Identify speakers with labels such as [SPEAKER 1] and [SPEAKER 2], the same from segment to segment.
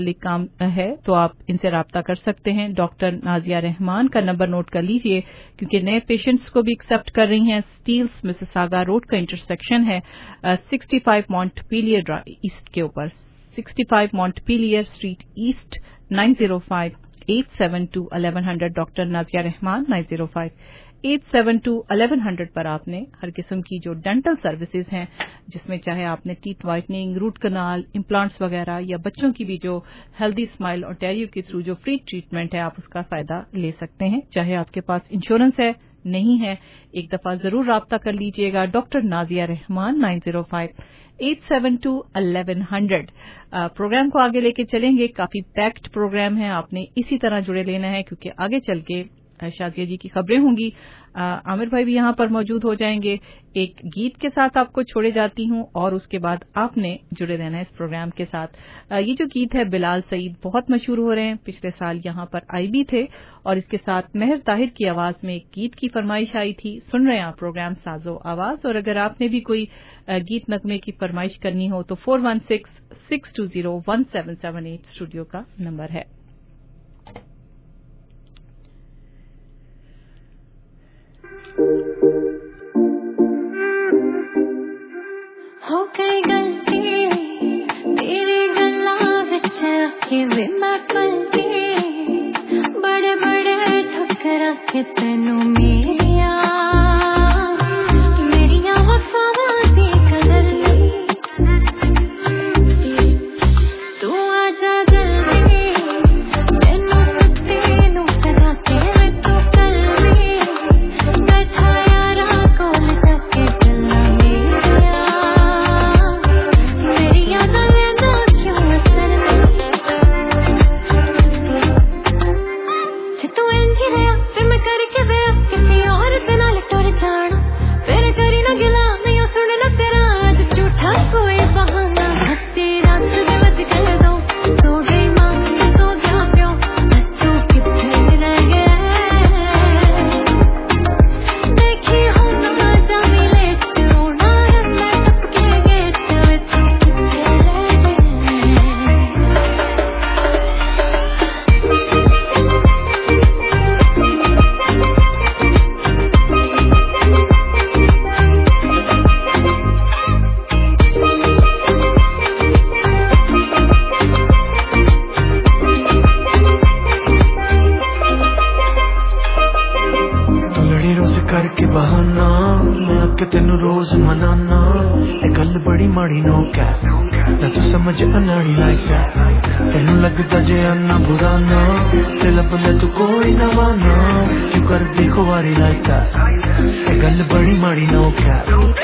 [SPEAKER 1] काम है तो आप इनसे राब्ता कर सकते हैं। डॉक्टर नाजिया रहमान का नंबर नोट कर लीजिए क्योंकि नए पेशेंट्स को भी एक्सेप्ट कर रही हैं। स्टील्स मिसिसागा रोड का इंटरसेक्शन है 65 मॉन्टपीलियर ईस्ट के ऊपर, 65 Montpelier street east, 905-872-1100। Doctor Nazia Rahman 905-872-1100 पर आपने हर किस्म की जो डेंटल सर्विसेज हैं, जिसमें चाहे आपने teeth whitening, root canal, implants वगैरह, या बच्चों की भी जो हेल्दी स्माइल ओंटारियो के थ्रू जो फ्री ट्रीटमेंट है, आप उसका फायदा ले सकते हैं। चाहे आपके पास इंश्योरेंस है, नहीं है, एक दफा जरूर राब्ता कर लीजिएगा। डॉक्टर नाजिया रहमान 905-872-1100। प्रोग्राम को आगे लेके चलेंगे। काफी पैक्ड प्रोग्राम है, आपने इसी तरह जुड़े लेना है क्योंकि आगे चल के शाजिया जी की खबरें होंगी। आमिर भाई भी यहां पर मौजूद हो जाएंगे। एक गीत के साथ आपको छोड़े जाती हूं और उसके बाद आपने जुड़े रहना है इस प्रोग्राम के साथ। ये जो गीत है बिलाल सईद बहुत मशहूर हो रहे हैं, पिछले साल यहां पर आई भी थे और इसके साथ मेहर ताहिर की आवाज में एक गीत की फरमाइश आई थी। सुन रहे हैं आप प्रोग्राम साजो आवाज, और अगर आपने भी कोई गीत नगमे की फरमाइश करनी हो तो 416-620-1778 स्टूडियो का नंबर है।
[SPEAKER 2] हो गई गलती तेरी गल्लां विच आके वे मैं पलती, बड़े बड़े ठुकरा के तैनू मेरिया वफावां दी कदर नहीं। तू आजा जल्दी मैनू सुत्ती नू जगा के तू कर ली, बैठा यारा कोल जाके गल्लां मेरिया गल्लां दा क्यों असर नहीं। जे तू इंज रहा ते मैं करके वे किसी और दे नाल टुर जाना, फिर करी ना गिला नहीं सुनना तेरा आज झूठा कोई बहाना। हंसी रात दे वज कर दो सो गई मां सो गया प्यो, तू किथे रह गया देखी हो ना मजा मिले टूना है मैं टपके गेट तू किथे रह गया।
[SPEAKER 3] तू लड़ी रोज करके बहाना, मैं आके तेनू रोज मनाना। ए गल बड़ी माड़ी नोक है ना तू समझ अनाड़ी लाइक है, तेनू लगदा जे अन्ना बुराना ते लबले तू कोई ना माना, क्यों कर दी खुआरी लाइक है। ए गल बड़ी माड़ी नोक है,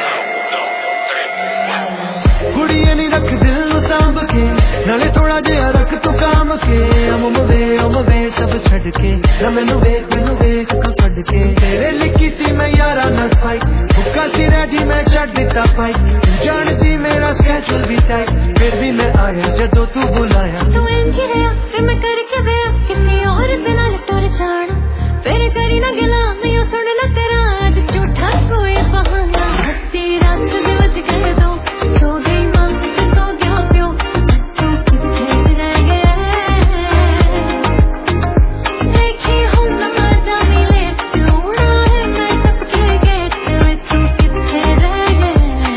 [SPEAKER 3] कुड़िए नहीं रख दिल नू सांभ के, नाले थोड़ा जिहा रख तू काम के। अम वे सब छड़ के ना मैनू वेख का कड के, तेरे लिखी सी मैं यारा ना पाई, भुक्का सी रेडी मैं छड़ दिता पाई। जानती मेरा स्केड्यूल भी टाइट, फिर भी मैं आया जदों तू बुलाया।
[SPEAKER 2] तू इंज रहा ते मैं करके वे किसी और दे नाल टुर जाना, फिर करी ना गिला नहीं सुनना तेरा आज झूठा कोई बहाना। हंसी रात दे वज कर दो सो गई मां सो गया प्यो, तू किथे रह गया देखी हो ना मजा मिले टूना है मैं टपके गेट तू किथे रह गया।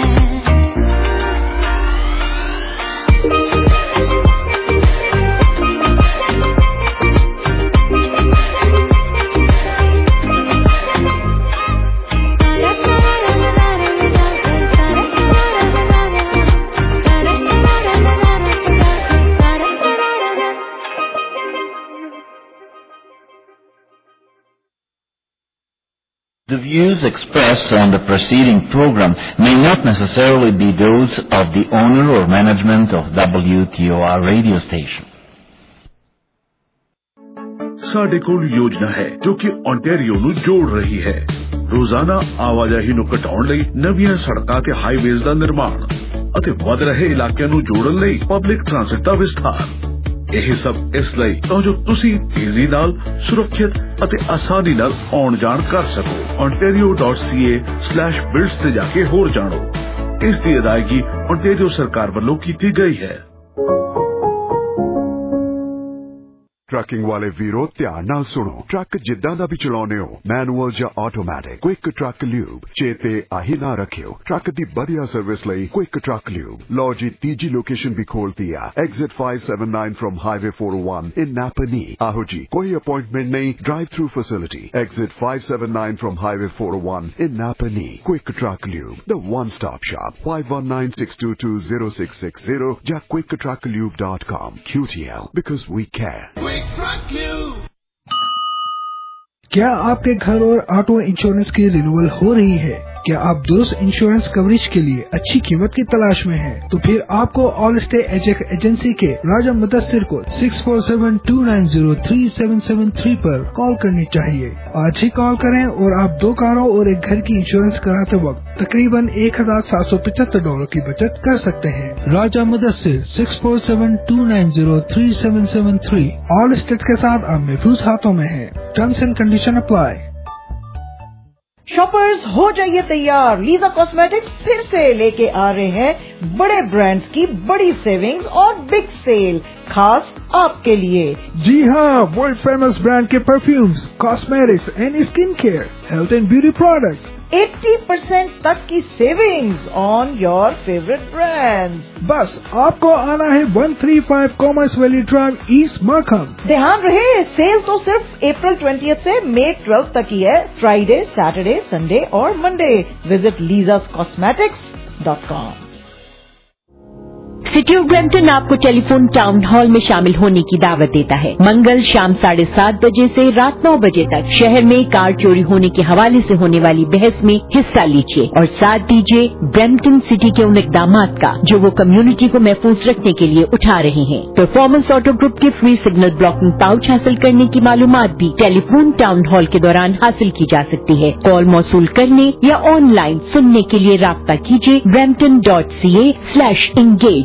[SPEAKER 4] The views expressed on the preceding program may not necessarily be those of the owner or management of WTOR radio station.
[SPEAKER 5] ਸਾਡੇ ਕੋਲ ਯੋਜਨਾ ਹੈ ਜੋ ਕਿ ontario ਨੂੰ ਜੋੜ ਰਹੀ ਹੈ। ਰੋਜ਼ਾਨਾ ਆਵਾਜਾਈ ਨੂੰ ਘਟਾਉਣ ਲਈ ਨਵੀਆਂ ਸੜਕਾਂ ਤੇ ਹਾਈਵੇਜ਼ ਦਾ ਨਿਰਮਾਣ ਅਤੇ ਵਧ ਰਹੇ ਇਲਾਕਿਆਂ ਨੂੰ ਜੋੜਨ ਲਈ ਪਬਲਿਕ ਟ੍ਰਾਂਸਪੋਰਟ ਦਾ ਵਿਸਥਾਰ। ਇਹ ਸਭ ਇਸ ਲਈ ਤਾਂ ਜੋ ਤੁਸੀਂ ਤੇਜ਼ੀ ਨਾਲ, ਸੁਰੱਖਿਅਤ ਅਤੇ ਆਸਾਨੀ ਨਾਲ ਆਉਣ ਜਾਣ ਕਰ ਸਕੋ। ontario.ca/builds ਤੇ ਜਾ ਕੇ ਹੋਰ ਜਾਣੋ। ਇਸ ਦੀ ਅਦਾਇਗੀ ontario ਸਰਕਾਰ ਵੱਲੋਂ ਕੀਤੀ ਗਈ ਹੈ।
[SPEAKER 6] ਟਰੱਕਿੰਗ ਵਾਲੇ ਵੀਰੋ ਧਿਆਨ ਨਾਲ ਸੁਣੋ। ਟਰੱਕ ਜਿੱਦਾਂ ਦਾ ਵੀ ਚਲਾਉਣੇ ਹੋ, ਮੈਨੂਅਲ ਜਾਂ ਆਟੋਮੈਟਿਕ, ਕੁਇਕ ਟਰੱਕ ਲਿਊਬ ਚੇਤੇ ਆਹੀ ਨਾ ਰੱਖਿਓ। ਟਰੱਕ ਦੀ ਵਧੀਆ ਸਰਵਿਸ ਲਈ ਕੁਇਕ ਟਰੱਕ ਲਿਊਬ। ਲਓ ਜੀ, ਤੀਜੀ ਲੋਕੇਸ਼ਨ ਵੀ ਖੋਲਤੀ ਆ, exit 579 from highway 401 in Napanee. ਆਹੋ ਜੀ, ਕੋਈ ਅਪਾਇੰਟਮੈਂਟ ਨਹੀਂ, drive through facility. Exit 579 from highway 401 in Napanee. Quick Truck Lube, the one-stop shop. 519-622-0660 ਜਾਂ quicktrucklube.com. QTL, because we care. Quick Truck Lube.
[SPEAKER 7] क्या आपके घर और ऑटो इंश्योरेंस की रिन्यूअल हो रही है? क्या आप दुरुस्त इंश्योरेंस कवरेज के लिए अच्छी कीमत की तलाश में हैं? तो फिर आपको ऑल स्टे एजेंसी के राजा मुदस्सिर को 6472903773 पर कॉल करनी चाहिए। आज ही कॉल करें और आप 2 कारों और एक घर की इंश्योरेंस कराते वक्त तकरीबन $1,775 की बचत कर सकते हैं। राजा मुदस्सिर 6472903773 ऑल स्टेट के साथ आप महफूज हाथों में हैं। Terms and condition apply.
[SPEAKER 8] Shoppers हो जाइए तैयार, लीजा कॉस्मेटिक्स फिर से लेके आ रहे हैं बड़े ब्रांड्स की बड़ी सेविंग्स और बिग सेल खास आपके लिए।
[SPEAKER 7] जी हाँ, वर्ल्ड फेमस ब्रांड के perfumes, cosmetics and skin care, health and beauty products,
[SPEAKER 8] 80% तक की savings on your favourite brands.
[SPEAKER 7] बस आपको आना है 135 commerce valley drive, east Markham.
[SPEAKER 8] ध्यान रहे, सेल तो सिर्फ अप्रैल 20 से मई 12 तक ही है। फ्राइडे, सैटरडे, संडे और Monday. Visit lisascosmetics.com।
[SPEAKER 9] City of Brampton आपको टेलीफोन टाउन हॉल में शामिल होने की दावत देता है। मंगल शाम 7:30 बजे से रात 9 बजे तक शहर में कार चोरी होने के हवाले से होने वाली बहस में हिस्सा लीजिए और साथ दीजिए ब्रैम्पटन सिटी के उन इकदामात का जो वो कम्युनिटी को महफूज रखने के लिए उठा रहे हैं। परफॉर्मेंस ऑटो ग्रुप के फ्री सिग्नल ब्लॉकिंग पाउच हासिल करने की मालूमात भी टेलीफोन टाउन हॉल के दौरान हासिल की जा सकती है। कॉल मौसूल करने या ऑनलाइन सुनने के लिए राब्ता कीजिए brampton.ca/engage।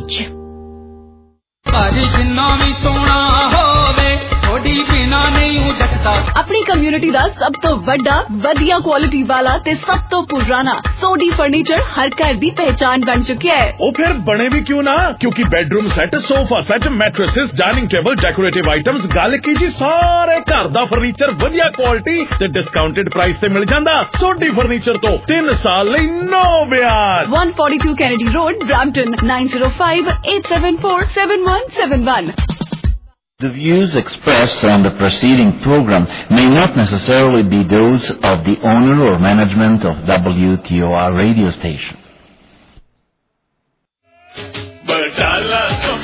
[SPEAKER 10] अपनी कम्युनिटी ਦਾ ਸਭ ਤੋਂ ਵੱਡਾ ਵਧੀਆ ਕੁਆਲਿਟੀ ਵਾਲਾ ਤੇ ਸਭ ਤੋਂ ਪੁਰਾਣਾ ਸੋਡੀ ਫਰਨੀਚਰ ਹਰ ਘਰ ਦੀ ਪਹਿਚਾਨ ਬਣ ਚੁੱਕਿਆ ਹੈ।
[SPEAKER 11] ਉਹ ਫਿਰ ਬਣੇ ਵੀ ਕਿਉਂ ਨਾ, ਕਿਉਂਕਿ bedroom set, sofa set, mattresses, dining table, decorative items, ਗੱਲ ਕੀ ਜੀ, ਸਾਰੇ ਘਰ ਦਾ ਫਰਨੀਚਰ ਵਧੀਆ ਕੁਆਲਿਟੀ ਤੇ ਡਿਸਕਾਊਂਟਡ ਪ੍ਰਾਈਸ ਤੇ ਮਿਲ ਜਾਂਦਾ। ਸੋਡੀ ਫਰਨੀਚਰ ਤੋਂ 3 ਸਾਲ ਲਈ ਨੋ ਵਿਆਜ।
[SPEAKER 10] 142 Kennedy road, Brampton 9058747171।
[SPEAKER 4] The views expressed on the preceding program may not necessarily be those of the owner or management of WTOR radio station.
[SPEAKER 12] Batala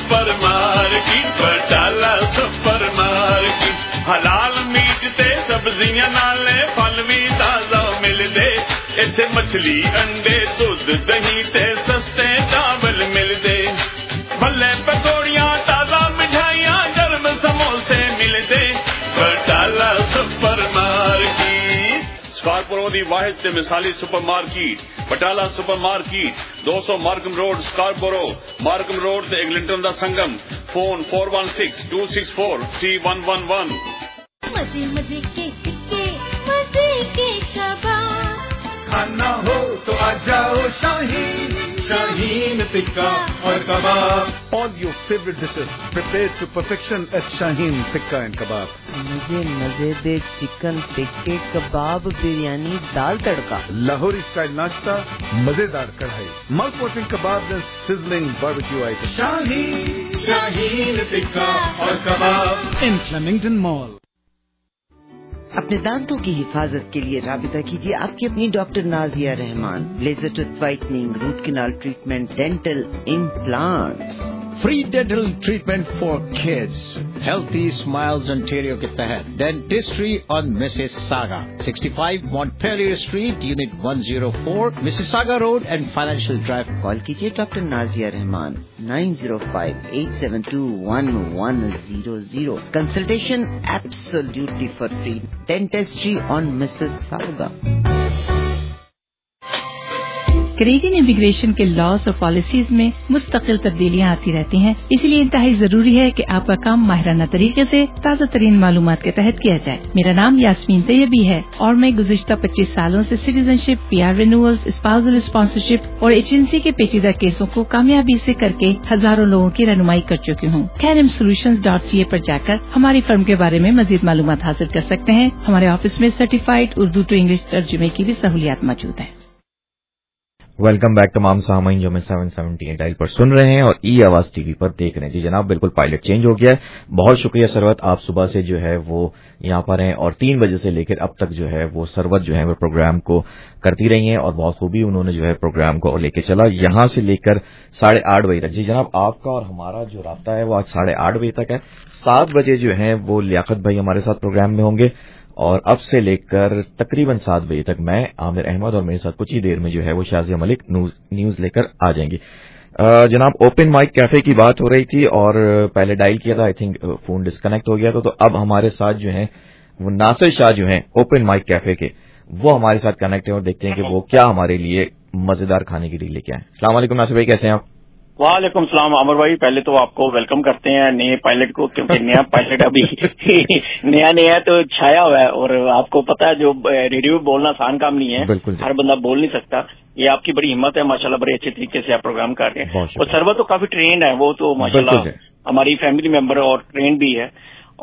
[SPEAKER 12] super market, halal meat te sabziyan naale phal vi taza milde, ithe machli ande dudh dahi te saste chawal milde, bhalle pakodiyan taza mithaiyan समोसे मिलते। Batala super market Scarborough दी वाहिद ते मिसाली super market, Batala super market 200 Markham road, Scarborough, Markham road ते Eglinton दा संगम। Phone 4162643111।
[SPEAKER 2] मजे मजे के टिक्के, मजे के कबाब,
[SPEAKER 3] खाना हो तो आ जाओ शाहीन टिक्का और कबाब।
[SPEAKER 13] All your favorite dishes prepared to perfection at Shaheen Tikka and Kebab.
[SPEAKER 14] मुझे मजेदार चिकन टिक्के, कबाब, बिरयानी, दाल तड़का,
[SPEAKER 13] Lahori style नाश्ता, मजेदार कढ़ाई, mouth-watering kebabs and sizzling barbecue items.
[SPEAKER 3] Shaheen tikka और कबाब
[SPEAKER 13] In Flemington Mall.
[SPEAKER 14] अपने दांतों की हिफाजत के लिए राबिता कीजिए आपकी अपनी doctor Nazia Rahman. Laser tooth whitening, root canal treatment, dental implants,
[SPEAKER 15] free dental treatment for kids, healthy smiles Ontario के तहत dentistry on Mississauga, 65 Montpelier street, unit 104, Mississauga road and financial drive.
[SPEAKER 14] Call कीजिए doctor Nazia Rahman 905-872-1100। Consultation absolutely for free. Dentistry on Mississauga.
[SPEAKER 16] Canadian immigration के laws और policies में मुस्तकिल तब्दीलियां आती रहती हैं, इसलिए इंतहाई जरूरी है कि आपका काम माहिराना तरीके से ताज़ा तरीन मालूमात के तहत किया जाए। मेरा नाम यास्मीन तैयबी है और मैं गुज़िश्ता 25 सालों से citizenship, PR renewals, spousal sponsorship और एजेंसी के पेचीदा केसों को कामयाबी से करके हजारों लोगों की रहनुमाई कर चुकी हूँ। KNMSolutions.ca पर जाकर हमारी फर्म के बारे में मजीद मालूमात हासिल कर सकते हैं। हमारे ऑफिस में सर्टिफाइड उर्दू टू इंग्लिश तर्जुमे की भी सहूलियात मौजूद है।
[SPEAKER 17] वेलकम बैक तमाम सामाइन जो मैं 770 डायल पर सुन रहे हैं और ई आवाज टीवी पर देख रहे हैं। जी जनाब, बिल्कुल पायलट चेंज हो गया है। बहुत शुक्रिया सरवत, आप सुबह से जो है वो यहाँ पर हैं और 3 बजे से लेकर अब तक जो है वो सरवत जो है वो प्रोग्राम को करती रही हैं और बहुत खूबी उन्होंने जो है प्रोग्राम को लेके चला यहाँ से लेकर 8:30 बजे तक। जी जनाब, आपका और हमारा जो राब्ता है वो आज 8:30 बजे तक है। 7 बजे जो है वो लियाकत भाई हमारे साथ प्रोग्राम में होंगे और अब से लेकर तकरीबन 7 बजे तक मैं आमिर अहमद और मेरे साथ कुछ ही देर में जो है वो शाजिया मलिक न्यूज लेकर आ जाएंगी। जनाब, ओपन माइक कैफे की बात हो रही थी और पहले डायल किया था, आई थिंक फोन डिस्कनेक्ट हो गया था, तो अब हमारे साथ जो है वो नासिर शाह जो है ओपन माइक कैफे के, वो हमारे साथ कनेक्ट है और देखते हैं कि वो क्या हमारे लिए मजेदार खाने की डील लेके आए। अस्सलाम वालेकुम नासिर भाई, कैसे हैं आप?
[SPEAKER 18] वालेकुम सलाम आमिर भाई, पहले तो आपको वेलकम करते हैं नए पायलट को, क्योंकि नया पायलट अभी नया तो छाया हुआ है और आपको पता है जो रेडियो में बोलना आसान काम नहीं है, हर बंदा बोल नहीं सकता। ये आपकी बड़ी हिम्मत है माशाल्लाह, बड़े अच्छे तरीके से आप प्रोग्राम कर रहे हैं और सर्वर तो काफी ट्रेंड है, वो तो माशाल्लाह हमारी फैमिली मेंबर और ट्रेंड भी है।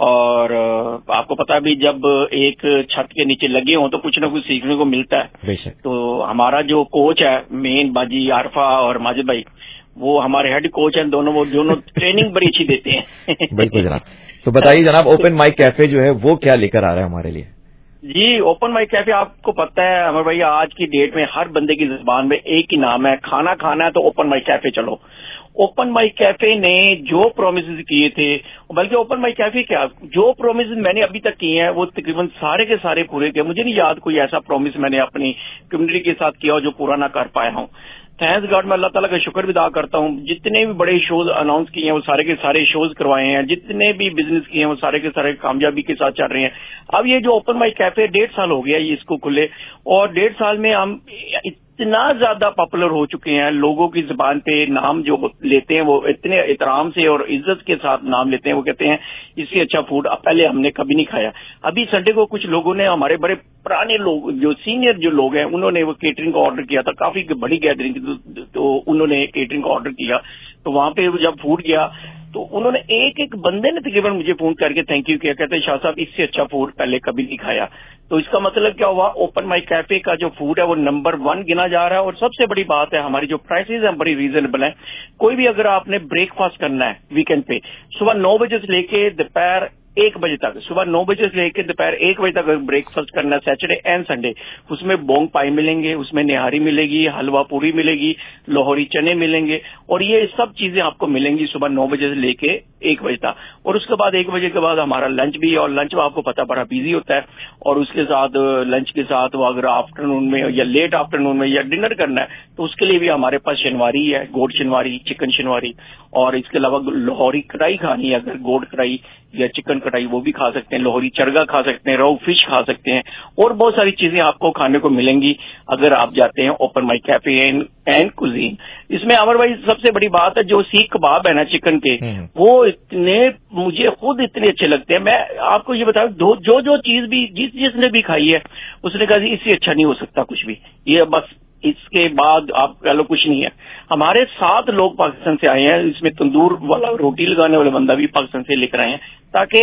[SPEAKER 18] और आपको पता है भी जब एक छत के नीचे लगे हों तो कुछ ना कुछ सीखने को मिलता है। तो हमारा जो कोच है मेन बाजी आरफा और माजिद भाई, वो हमारे हेड कोच हैं, दोनों ट्रेनिंग बड़ी अच्छी देते हैं।
[SPEAKER 17] बिल्कुल जनाब, तो बताइए जनाब, ओपन माइक कैफे जो है वो क्या लेकर आ रहा है हमारे लिए?
[SPEAKER 18] जी, ओपन माइक कैफे आपको पता है अमर भाई, आज की डेट में हर बंदे की जुबान में एक ही नाम है, खाना खाना है तो ओपन माइक कैफे चलो। ओपन माइक कैफे ने जो प्रोमिसेस किए थे, बल्कि ओपन माइक कैफे क्या, जो प्रोमिसेस मैंने अभी तक किए हैं वो तकरीबन सारे के सारे पूरे किए। मुझे नहीं याद कोई ऐसा प्रोमिस मैंने अपनी कम्युनिटी के साथ किया हो जो पूरा ना कर पाया हूं। थैंक्स गॉड, मैं अल्लाह ताला का शुक्र भी अदा करता हूं, जितने भी बड़े शोज अनाउंस किए हैं वो सारे के सारे शोज करवाए हैं, जितने भी बिजनेस किए हैं वो सारे के सारे कामयाबी के साथ चल रहे हैं। अब ये जो ओपन माइक कैफे 1.5 साल हो गया ये इसको खुले, और 1.5 साल में हम इतना ज्यादा पॉपुलर हो चुके हैं, लोगों की जुबान पे नाम जो लेते हैं वो इतने एहतराम से और इज्जत के साथ नाम लेते हैं, वो कहते हैं इससे अच्छा फूड पहले हमने कभी नहीं खाया। अभी संडे को कुछ लोगों ने, हमारे बड़े पुराने लोग जो सीनियर जो लोग हैं, उन्होंने वो केटरिंग का ऑर्डर किया था, काफी बड़ी गैदरिंग, तो उन्होंने केटरिंग का ऑर्डर किया, तो वहां पे जब फूड गया तो उन्होंने एक बंदे ने तकरीबन मुझे फोन करके थैंक यू किया, कहते हैं शाह साहब इससे अच्छा फूड पहले कभी नहीं खाया। तो इसका मतलब क्या हुआ, ओपन माइक कैफे का जो फूड है वो नंबर 1 गिना जा रहा है। और सबसे बड़ी बात है हमारी जो प्राइसेज है बड़ी रीजनेबल है। कोई भी अगर आपने ब्रेकफास्ट करना है वीकेंड पे, सुबह 9 बजे से लेके दोपहर 1 बजे तक, सुबह 9 बजे से लेकर दोपहर 1 बजे तक ब्रेकफास्ट करना है सैटरडे एंड संडे, उसमें बोंग पाई मिलेंगे, उसमें निहारी मिलेगी, हलवा पूरी मिलेगी, लाहौरी चने मिलेंगे, और ये सब चीजें आपको मिलेंगी सुबह 9 बजे से लेके 1 बजे तक। और उसके बाद 1 बजे के बाद हमारा लंच भी, और लंच में आपको पता बड़ा बिजी होता है, और उसके साथ लंच के साथ वो अगर आफ्टरनून में या लेट आफ्टरनून में या डिनर करना है तो उसके लिए भी हमारे पास शनवारी है, गोड शनवारी, चिकन शनवारी, और इसके अलावा लाहौरी कढ़ाई खानी है अगर गोड कढ़ाई या चिकन कढ़ाई वो भी खा सकते हैं, लाहौरी चरगा खा सकते हैं, रो फिश खा सकते हैं, और बहुत सारी चीजें आपको खाने को मिलेंगी अगर आप जाते हैं open mic cafe and cuisine. इसमें अमर भाई सबसे बड़ी बात है, जो सीख कबाब है ना चिकन के, वो इतने मुझे खुद इतने अच्छे लगते हैं। मैं आपको ये बताऊं, जो चीज भी जिसने भी खाई है उसने कहा इससे अच्छा नहीं हो सकता कुछ भी, ये बस इसके बाद आप कह लो कुछ नहीं है। हमारे 7 लोग पाकिस्तान से आए हैं, इसमें तंदूर वाला रोटी लगाने वाला बंदा भी पाकिस्तान से लेकर आए हैं, ताकि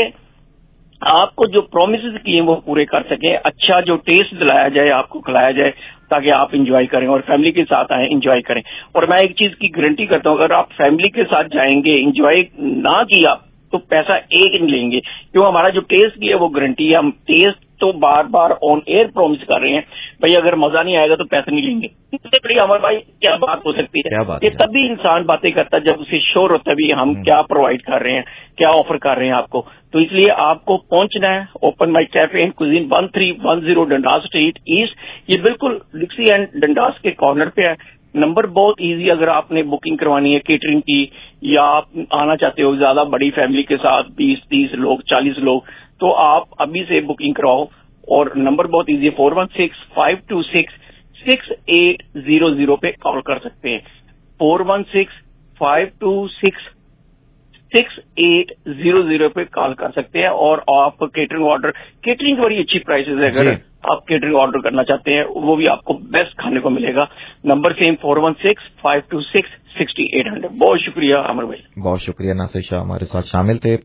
[SPEAKER 18] आपको जो प्रोमिसेस किए वो पूरे कर सकें, अच्छा जो टेस्ट दिलाया जाए, आपको खिलाया जाए, ताकि आप इंजॉय करें और फैमिली के साथ आए इंजॉय करें। और मैं एक चीज की गारंटी करता हूं, अगर आप फैमिली के साथ जाएंगे, इंजॉय ना किया तो पैसा एक नहीं लेंगे, क्यों हमारा जो टेस्ट की है वो गारंटी है। हम टेस्ट तो बार बार ऑन एयर प्रॉमिस कर रहे हैं, भाई अगर मजा नहीं आएगा तो पैसे नहीं लेंगे। इससे बड़ी हमारे भाई क्या बात हो सकती है? ये तभी इंसान बातें करता है जब उसे श्योर होता है भी हम क्या प्रोवाइड कर रहे हैं, क्या ऑफर कर रहे हैं आपको। तो इसलिए आपको पहुंचना है open mic cafe and cuisine, 1310 Dundas street east. ये बिल्कुल डिक्सी एंड डंडास के कॉर्नर पे है। नंबर बहुत इजी, अगर आपने बुकिंग करवानी है केटरिंग की, या आप आना चाहते हो ज्यादा बड़ी फैमिली के साथ 20-30 लोग 40 लोग, तो आप अभी से बुकिंग करवाओ। और नंबर बहुत इजी है, 416-526 6800 पे कॉल कर सकते हैं। 416-526-6800 पे कॉल कर सकते हैं। और आप केटरिंग की बड़ी अच्छी प्राइसेस है, अगर आप केटरिंग ऑर्डर करना चाहते हैं वो भी आपको बेस्ट खाने को मिलेगा। Number same 416-526-6800। बहुत शुक्रिया आमिर भाई।
[SPEAKER 17] बहुत शुक्रिया नासिर शाह हमारे साथ शामिल थे।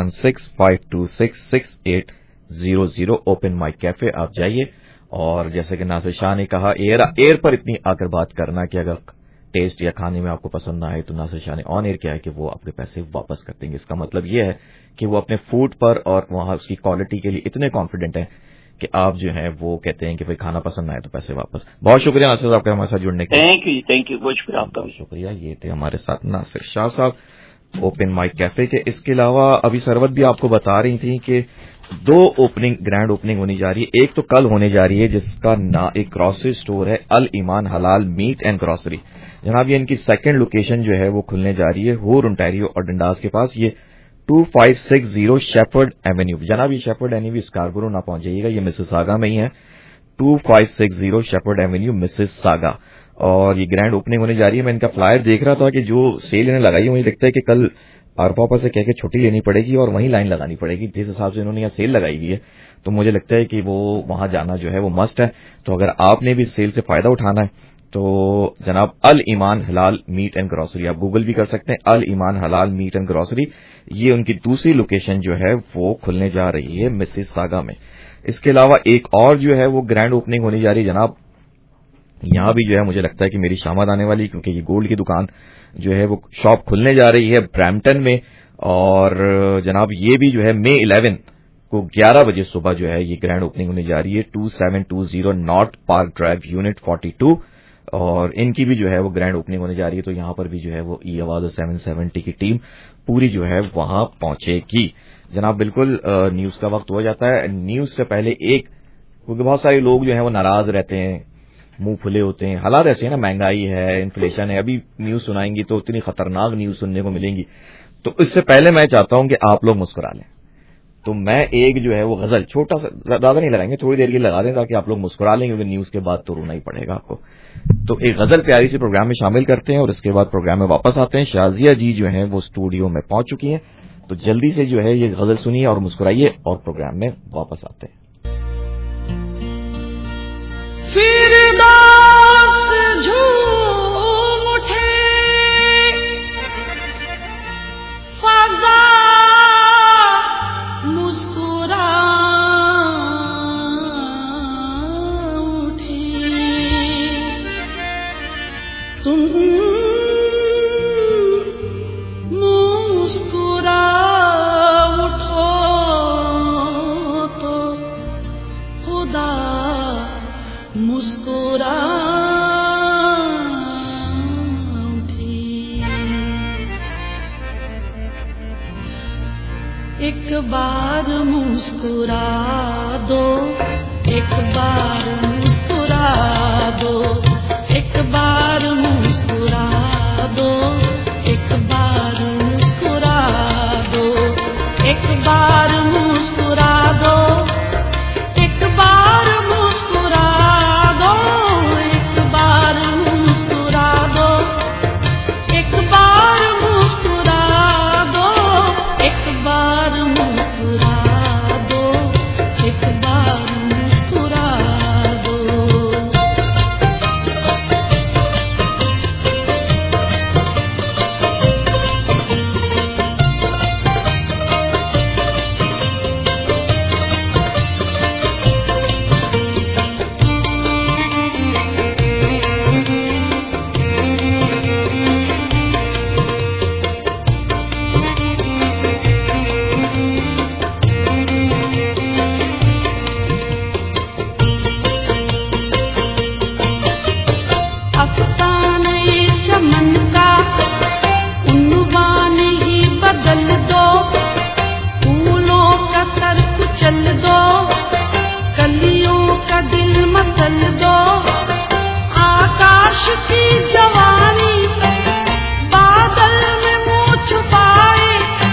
[SPEAKER 17] 416-526-6800 ओपन माइक कैफे आप जाइए। और जैसे कि नासिर शाह ने कहा, एयर पर इतनी आकर बात करना कि अगर टेस्ट या खाने में आपको पसंद ना आए तो नासिर शाह ने ऑन एयर किया है कि वो आपके पैसे वापस कर देंगे। इसका मतलब ये है कि वो अपने फूड पर और वहां उसकी क्वालिटी के लिए इतने कॉन्फिडेंट हैं कि आप जो है वो कहते हैं कि भाई खाना पसंद ना आए तो पैसे वापस। बहुत शुक्रिया नासिर साहब का हमारे साथ जुड़ने के लिए।
[SPEAKER 18] थैंक यू बहुत शुक्रिया आपका भी।
[SPEAKER 17] शुक्रिया। ये थे हमारे साथ नासिर शाह साहब ओपन माइक कैफे के। इसके अलावा अभी सरवत भी आपको बता रही थी कि 2 ग्रैंड ओपनिंग होने जा रही है। एक तो कल होने जा रही है जिसका एक ग्रोसरी स्टोर है अल ईमान हलाल मीट एंड ग्रोसरी। जनाब ये इनकी सेकंड लोकेशन जो है वो खुलने जा रही है होर ओंटारियो और डंडास के पास। ये 2560 शेफर्ड एवेन्यू। जनाब ये शेफर्ड एवेन्यू स्कारबरो ना पहुंच जाइएगा, ये मिसिसागा में ही है। 2560 शेफर्ड एवेन्यू मिसिसागा। और ये ग्रैंड ओपनिंग होने जा रही है। मैं इनका फ्लायर देख रहा था कि जो सेल इन्हें लगाई है मुझे लगता है कि कल पापा से कह के छुट्टी लेनी पड़ेगी और वहीं लाइन लगानी पड़ेगी। जिस हिसाब से इन्होंने यहाँ सेल लगाई हुई है तो मुझे लगता है कि वो वहां जाना जो है वो मस्ट है। तो अगर आपने भी सेल से फायदा उठाना है तो जनाब अल ईमान हलाल मीट एंड ग्रोसरी आप गूगल भी कर सकते हैं। अल ईमान हलाल मीट एंड ग्रोसरी ये उनकी दूसरी लोकेशन जो है वो खुलने जा रही है मिसिसागा में। इसके अलावा एक और जो है वो ग्रैंड ओपनिंग होने जा रही है जनाब। यहां भी जो है मुझे लगता है कि मेरी शामत आने वाली, क्योंकि ये गोल्ड की दुकान जो है वो शॉप खुलने जा रही है ब्रैम्पटन में। और जनाब ये भी जो है मई 11 को 11 बजे सुबह जो है ये ग्रैंड ओपनिंग होने जा रही है 2720 नॉर्थ पार्क ड्राइव यूनिट 42। और इनकी भी जो है वो ग्रैंड ओपनिंग होने जा रही है। तो यहां पर भी जो है वो ई आवाज 770 की टीम पूरी जो है वहां पहुंचेगी। जनाब बिल्कुल न्यूज का वक्त हो जाता है। न्यूज से पहले क्योंकि बहुत सारे लोग जो है वो नाराज रहते हैं, मुंह फुले होते हैं, हालात ऐसे है ना, महंगाई है, इन्फ्लेशन है। अभी न्यूज सुनाएंगी तो इतनी खतरनाक न्यूज सुनने को मिलेंगी। तो इससे पहले मैं चाहता हूं कि आप लोग मुस्कुरा लें। तो मैं एक जो है वो गजल छोटा सा, ज्यादा नहीं लगाएंगे, थोड़ी देर की लगा दें ताकि आप लोग मुस्कुरा लें, क्योंकि न्यूज के बाद तो रोना ही पड़ेगा आपको। तो एक गजल प्यारी सी प्रोग्राम में शामिल करते हैं और इसके बाद प्रोग्राम में वापस आते हैं। शाजिया जी जो है वो स्टूडियो में पहुंच चुकी हैं। तो जल्दी से जो है ये गजल सुनिए और मुस्कुराइए और प्रोग्राम में वापस आते हैं।
[SPEAKER 2] फिरदौस झूम उठे फज़ा मुस्कुरा उठे तुम मुस्कुरा उठो तो खुदा मुस्कुरा उठी। एक बार मुस्कुरा दो, एक बार मुस्कुरा दो, एक बार मुस्कुरा दो, एक बार मुस्कुरा दो, एक बार मुस्कुरा दो, एक बार मुस्कुरा दो, एक बार मुस्कुरा दो, एक बार मुस्कुरा दो, एक बार मुस्कुरा दो, एक बार मुस्कुरा दो। अफसाने चमन का उन्वान ही बदल दो, फूलों का सर कुचल दो, कलियों का दिल मसल दो। आकाश की जवानी बादल में मुंह छुपाए,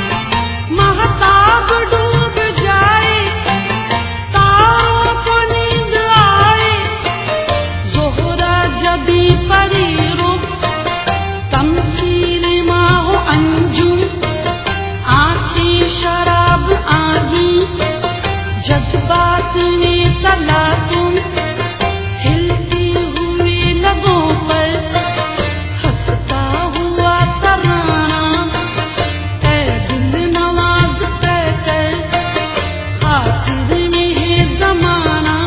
[SPEAKER 2] महताब डूब जाए, तारों को नींद आए, ज़ोहरा
[SPEAKER 19] जज्बात ने तला तुम हिलती हुई लबों पर हंसता हुआ तराना ऐ दिल नवाज कर खातिर में है जमाना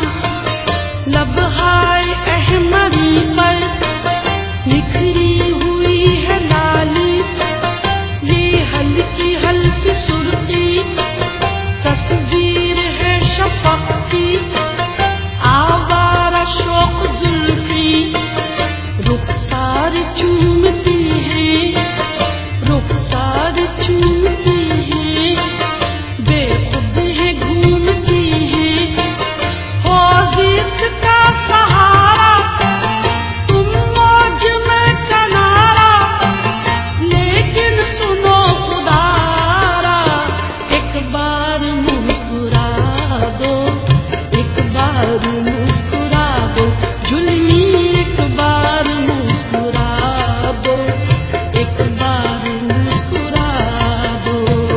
[SPEAKER 19] लबहाय अहमदी पर निखरी हुई है लाली ये हल्की हल्की सुर्खी तस्वीर है शफक की आवारा शौक जुल्फी रुखसार चूमती है रुखसार चूमती है बेखुद है घूमती है हो जिद का सहारा तुम मौज में किनारा लेकिन सुनो खुदारा एक बार मुस्कुरा दो एक बार मुस्कुरा दो जुल्मी एक बार मुस्कुरा दो एक बार मुस्कुरा दो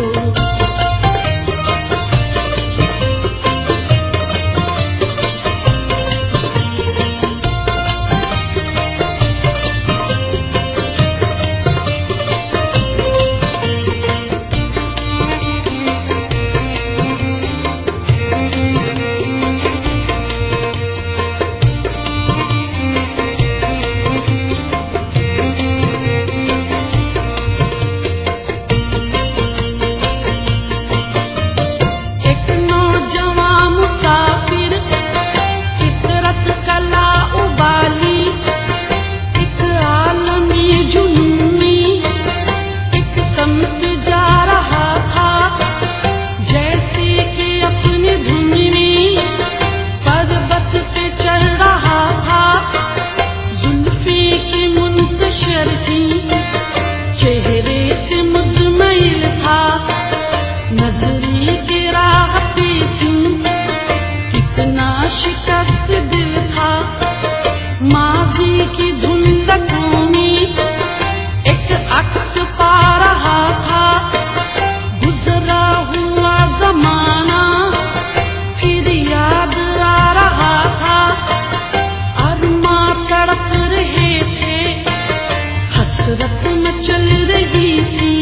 [SPEAKER 19] एक नौजवान मुसाफिर फितरत कला उबाली एक आलमी जुनूनी एक समत जा रहा था जैसे कि अपनी धुन में पर्वत पे चढ़ रहा था जुल्फी की मुंतशर थी चेहरे से मुजमैल था नजरी की राह पे थी कितना शिकस्त दिल था माजी की धुंधकों में एक अक्स पा रहा था गुजरा हुआ जमाना फिर याद आ रहा था अरमा तड़प रहे थे हसरत में चल रही थी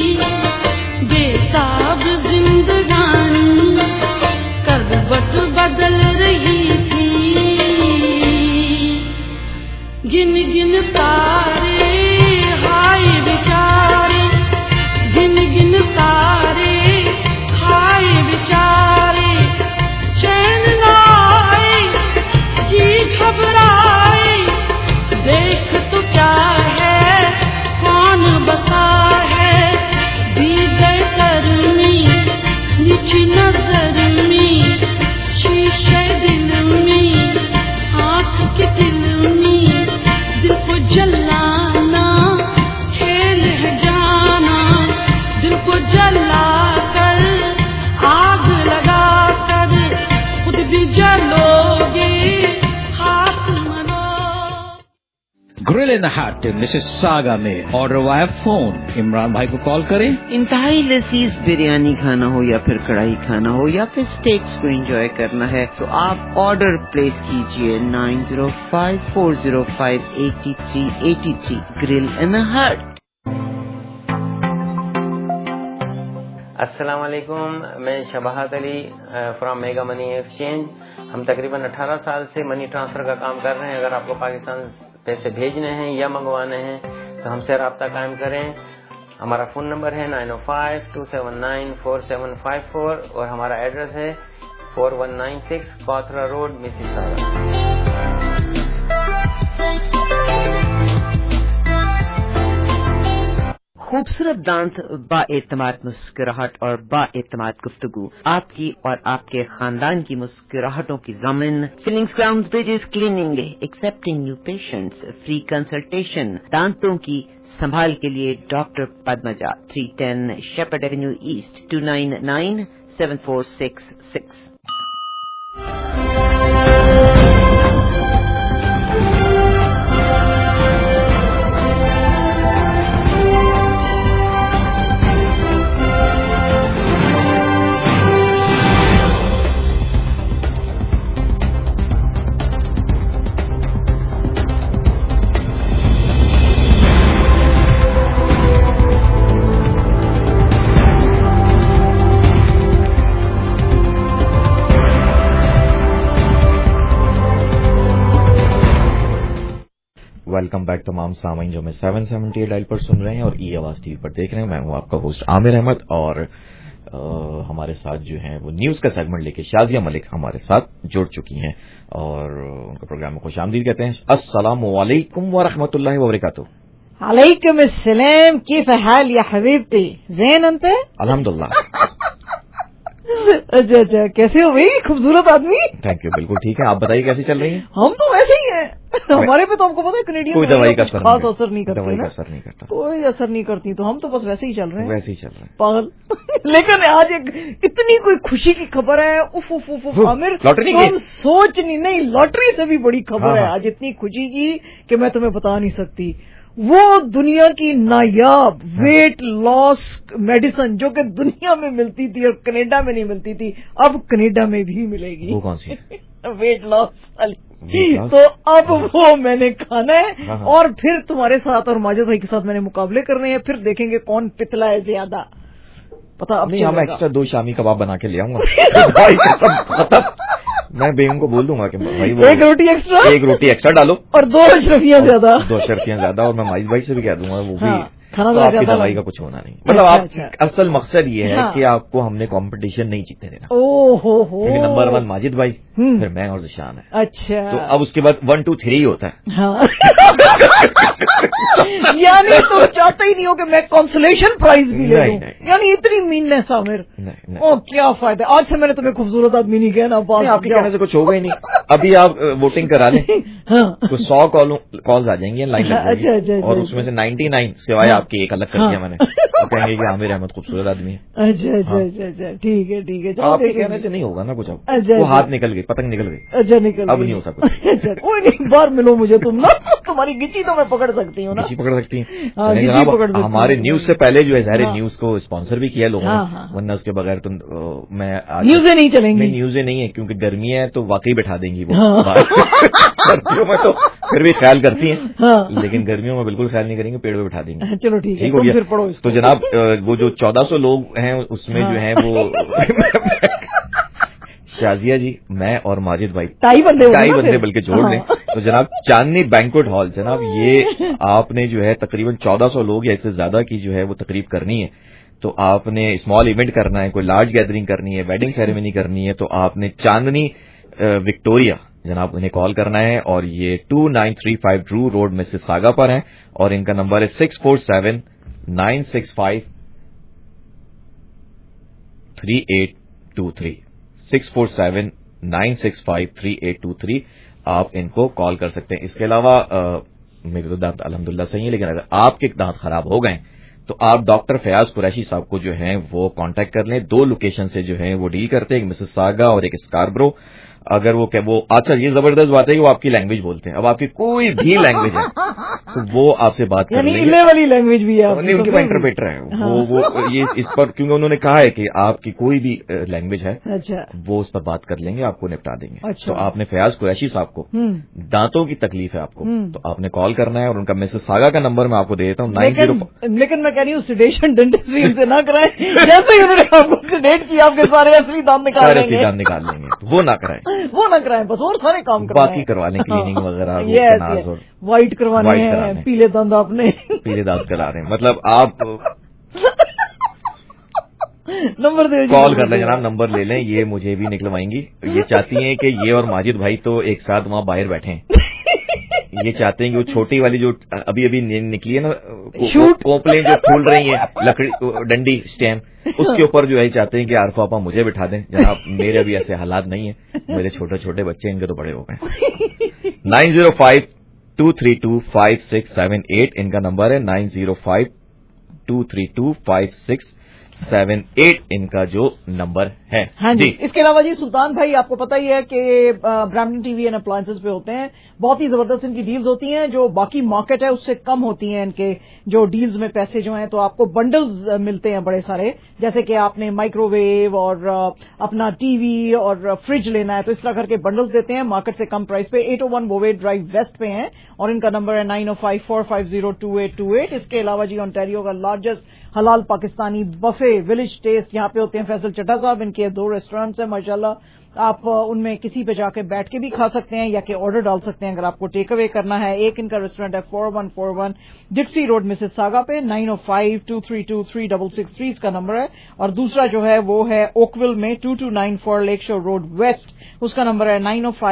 [SPEAKER 19] बेताब जिंदगानी करवट बदल रही थी गिन गिन तारे हाय बेचारे गिन गिन तारे हाय बेचारे चैन ना आए जी घबराए देख तो क्या है कौन बसा है दी गए करनी नीची नजर में शीशे दिल में आँख के दिल में दिल को जलाना खेल है जाना दिल को जला कर आग लगा कर खुद भी जलोगे हाथ मलो
[SPEAKER 15] grill in the hut Mississauga में ऑर्डर वाया फोन इमरान भाई को कॉल करें।
[SPEAKER 14] इंतहाई लजीज बिरयानी खाना हो या फिर कढ़ाई खाना हो या फिर स्टेक्स को एंजॉय करना है तो आप ऑर्डर प्लेस कीजिए 9054058383 ग्रिल इन द हट।
[SPEAKER 20] अस्सलाम वालेकुम, मैं Shabahat Ali from mega money exchange. हम तकरीबन 18 साल से मनी ट्रांसफर का काम कर रहे हैं। अगर आपको पाकिस्तान पैसे भेजने हैं या मंगवाने हैं तो हमसे रब्ता कायम करें। हमारा फ़ोन नंबर है 905-279-4754 और हमारा एड्रेस है 4196 कॉथरा रोड, मिसिसागा।
[SPEAKER 14] खूबसूरत दांत, बाएतमाद मुस्कुराहट और बाएतमाद गुफ्तगू, आपकी और आपके खानदान की मुस्कुराहटों की ज़मीन। Fillings, crowns, bridges, cleaning, accepting new patients, free consultation, दांतों की संभाल के लिए doctor Padmaja, 310 Sheppard avenue east, 29974666।
[SPEAKER 17] Welcome back तमाम सामीन जो मैं 770 डायल पर सुन रहे हैं और ई आवाज टीवी पर देख रहे हैं। मैं हूं आपका होस्ट आमिर अहमद और हमारे साथ जो हैं वो न्यूज का सेगमेंट लेके शाजिया मलिक हमारे साथ जुड़ चुकी हैं और उनके प्रोग्राम में खुशामदीद कहते हैं। अस्सलामु अलैकुम व रहमतुल्लाहि व बरकातुहू।
[SPEAKER 8] अलैकुम अस्सलाम, किफ हाल या हबीबती, ज़ैन अंत?
[SPEAKER 17] अल्हम्दुलिल्लाह।
[SPEAKER 8] अच्छा, कैसे हो भाई खूबसूरत आदमी?
[SPEAKER 17] थैंक यू, बिल्कुल ठीक है। आप बताइए कैसी चल रही है?
[SPEAKER 8] हम तो वैसे ही हैं। हमारे पे तो आपको पता है कनेडियन
[SPEAKER 17] कोई दवाई का
[SPEAKER 8] खास असर नहीं करती,
[SPEAKER 17] दवाई का असर नहीं करता,
[SPEAKER 8] कोई असर नहीं करती, तो हम तो बस वैसे ही चल रहे हैं,
[SPEAKER 17] वैसे ही चल रहे हैं
[SPEAKER 8] पागल। लेकिन आज एक इतनी कोई खुशी की खबर है, उफ उफ उफ उफ आमिर,
[SPEAKER 17] लॉटरी
[SPEAKER 8] तुम सोच नहीं, लॉटरी से भी बड़ी खबर है आज, इतनी खुशी की कि मैं तुम्हें बता नहीं सकती। वो दुनिया की नायाब वेट लॉस मेडिसिन जो कि दुनिया में मिलती थी और कनाडा में नहीं मिलती थी, अब कनाडा में भी मिलेगी।
[SPEAKER 17] वो कौन सी?
[SPEAKER 8] वेट लॉस वाली। तो अब वो मैंने खाना है और फिर तुम्हारे साथ और माजिद भाई के साथ मैंने मुकाबले करने हैं, फिर देखेंगे कौन पितला है ज्यादा। पता अब
[SPEAKER 17] नहीं, मैं एक्स्ट्रा 2 शामी कबाब बना के ले आऊंगा। मैं बेगम को बोल दूंगा कि भाई वो 1 रोटी एक्स्ट्रा डालो
[SPEAKER 8] और 2 अशरफियां ज्यादा,
[SPEAKER 17] 2 अशरफियां ज्यादा। और मैं माजिद भाई से भी कह दूंगा वो भी
[SPEAKER 8] खाना
[SPEAKER 17] तो आपकी दवाई का कुछ होना नहीं। मतलब आप असल मकसद ये है कि आपको हमने कंपटीशन नहीं जीतने देना।
[SPEAKER 8] ओहो हो,
[SPEAKER 17] नंबर 1 माजिद भाई, फिर मैं और ज़िशान है।
[SPEAKER 8] अच्छा,
[SPEAKER 17] तो अब उसके बाद 1 2 3 होता है।
[SPEAKER 8] हाँ। यानी तुम चाहते ही नहीं हो कि मैं कंसोलेशन प्राइज भी ले लूं, यानी इतनी मीननेस आमिर। ओ क्या फायदा, आज से मैंने तुम्हें खूबसूरत आदमी नहीं कहना,
[SPEAKER 17] आपके कहने से कुछ होगा ही नहीं। अभी आप वोटिंग करा लें तो 100 कॉल्स आ जाएंगी लाइन लग, और उसमें से 99 सिवाय आपकी एक अलग कर दिया मैंने, तो कहेंगे कि आमिर अहमद खूबसूरत आदमी है।
[SPEAKER 8] अच्छा, ठीक है।
[SPEAKER 17] आपके कहने से नहीं होगा ना कुछ, अब वो हाथ निकल गई, पतंग निकल गई।
[SPEAKER 8] अच्छा, निकल
[SPEAKER 17] अब नहीं हो सकता।
[SPEAKER 8] कोई नहीं, बार मिलो मुझे तुम ना, तुम्हारी गिची तो मैं पकड़ सकती हूँ ना,
[SPEAKER 17] गिची पकड़ सकती है। हमारे न्यूज से पहले जो है ज़ाहिर न्यूज को स्पॉन्सर भी किया लोगों ने, वरना उसके बगैर तो मैं
[SPEAKER 8] न्यूज़ें नहीं चलेंगी।
[SPEAKER 17] न्यूज़ें नहीं है क्योंकि गर्मी है तो वाकई बैठा देंगी वो। सर्दियों में तो फिर भी ख्याल करती हैं, लेकिन गर्मियों में बिल्कुल ख्याल नहीं करेंगे, पेड़ पे बैठा देंगे।
[SPEAKER 8] चलो ठीक है,
[SPEAKER 17] हो गया।
[SPEAKER 8] फिर पढ़ो इसको।
[SPEAKER 17] तो जनाब वो जो 1400 लोग हैं उसमें जो है वो शाजिया जी, मैं और माजिद भाई टाई बंदे बल्कि जोड़ लें तो जनाब चांदनी बैंक्वेट हॉल, जनाब ये आपने जो है तकरीबन 1400 लोग या इससे ज्यादा की जो है वो तकरीब करनी है, तो आपने स्मॉल इवेंट करना है, कोई लार्ज गैदरिंग करनी है, वेडिंग सेरेमनी करनी है, तो आपने चांदनी विक्टोरिया जनाब उन्हें कॉल करना है और ये 2935 ड्रू रोड मिसिसागा पर है और इनका नंबर है 647-965-3823 647-965-3823। आप इनको कॉल कर सकते हैं। इसके अलावा मेरे तो दांत अल्हम्दुलिल्लाह सही है, लेकिन अगर आपके दांत खराब हो गए तो आप डॉक्टर फयाज कुरैशी साहब को जो है वो कांटेक्ट कर लें। 2 लोकेशन से जो है वो डील करते हैं, एक मिसिसागा और एक स्कारब्रो। अगर वो अच्छा ये जबरदस्त बात है कि वो आपकी लैंग्वेज बोलते हैं। अब आपकी कोई भी लैंग्वेज है तो वो आपसे बात कर लेंगे।
[SPEAKER 8] इले वाली लैंग्वेज भी है,
[SPEAKER 17] नहीं उनके पास इंटरप्रेटर है। वो ये इस पर क्योंकि उन्होंने कहा है कि आपकी कोई भी लैंग्वेज है,
[SPEAKER 8] अच्छा,
[SPEAKER 17] वो उस पर बात कर लेंगे, आपको निपटा देंगे।
[SPEAKER 8] अच्छा।
[SPEAKER 17] तो आपने फयाज कुरैशी साहब को दांतों की तकलीफ है आपको, तो आपने कॉल करना है और उनका मिसिसागा का नंबर मैं आपको दे देता हूँ 90।
[SPEAKER 8] लेकिन मैं कह रही हूँ सिडेशन डेंटिस्ट्री इनसे ना कराएं, जैसे ही उन्होंने आपको सिडेट किया आपके सारे असली दांत निकाल
[SPEAKER 17] लेंगे, वो ना कराएं,
[SPEAKER 8] बस और सारे काम करवाएं,
[SPEAKER 17] बाकी करवा लें, क्लीनिंग वगैरह,
[SPEAKER 8] वाइट करवाने हैं, पीले दांत आपने
[SPEAKER 17] पीले दांत करा रहे हैं। मतलब आप
[SPEAKER 8] नंबर दे,
[SPEAKER 17] कॉल कर लें जनाब, नंबर ले लें, ये मुझे भी निकलवाएंगी। ये चाहती हैं कि ये और माजिद भाई तो एक साथ वहां बाहर बैठे हैं। ये चाहते हैं कि वो छोटी वाली जो अभी निकली है ना कोपलें जो फूल रही है लकड़ी डंडी स्टेम, उसके ऊपर जो है चाहते हैं कि आरफा आपा मुझे बिठा दें। जनाब मेरे अभी ऐसे हालात नहीं है, मेरे छोटे छोटे बच्चे इनके तो बड़े हो गए। 9052325678 इनका नंबर है, 9052325678 इनका जो नंबर है।
[SPEAKER 8] हाँ जी। इसके अलावा जी सुल्तान भाई आपको पता ही है कि ब्राम्पटन टीवी एंड अप्लायंसेस पे होते हैं, बहुत ही जबरदस्त इनकी डील्स होती हैं जो बाकी मार्केट है उससे कम होती हैं। इनके जो डील्स में पैसे जो हैं तो आपको बंडल्स मिलते हैं बड़े सारे, जैसे कि आपने माइक्रोवेव और अपना टीवी और फ्रिज लेना है तो इस तरह करके बंडल्स देते हैं मार्केट से कम प्राइस पे। 801 बोवे ड्राइव वेस्ट पे हैं और इनका नंबर है 9054502828। इसके अलावा जी ओंटारियो का लार्जेस्ट हलाल Pakistani buffet cafe village taste यहाँ पे होते हैं फैसल चड्ढा साहब, इनके 2 रेस्टोरेंट्स हैं माशाल्लाह, आप उनमें किसी पे जाके बैठ के भी खा सकते हैं या कि ऑर्डर डाल सकते हैं अगर आपको टेक अवे करना है। एक इनका रेस्टोरेंट है 4141 डिक्सी रोड मिसिसागा पे, 9052323663 इसका नंबर है, और दूसरा जो है वो है ओकविल में 2294 लेक शोर रोड वेस्ट, उसका नंबर है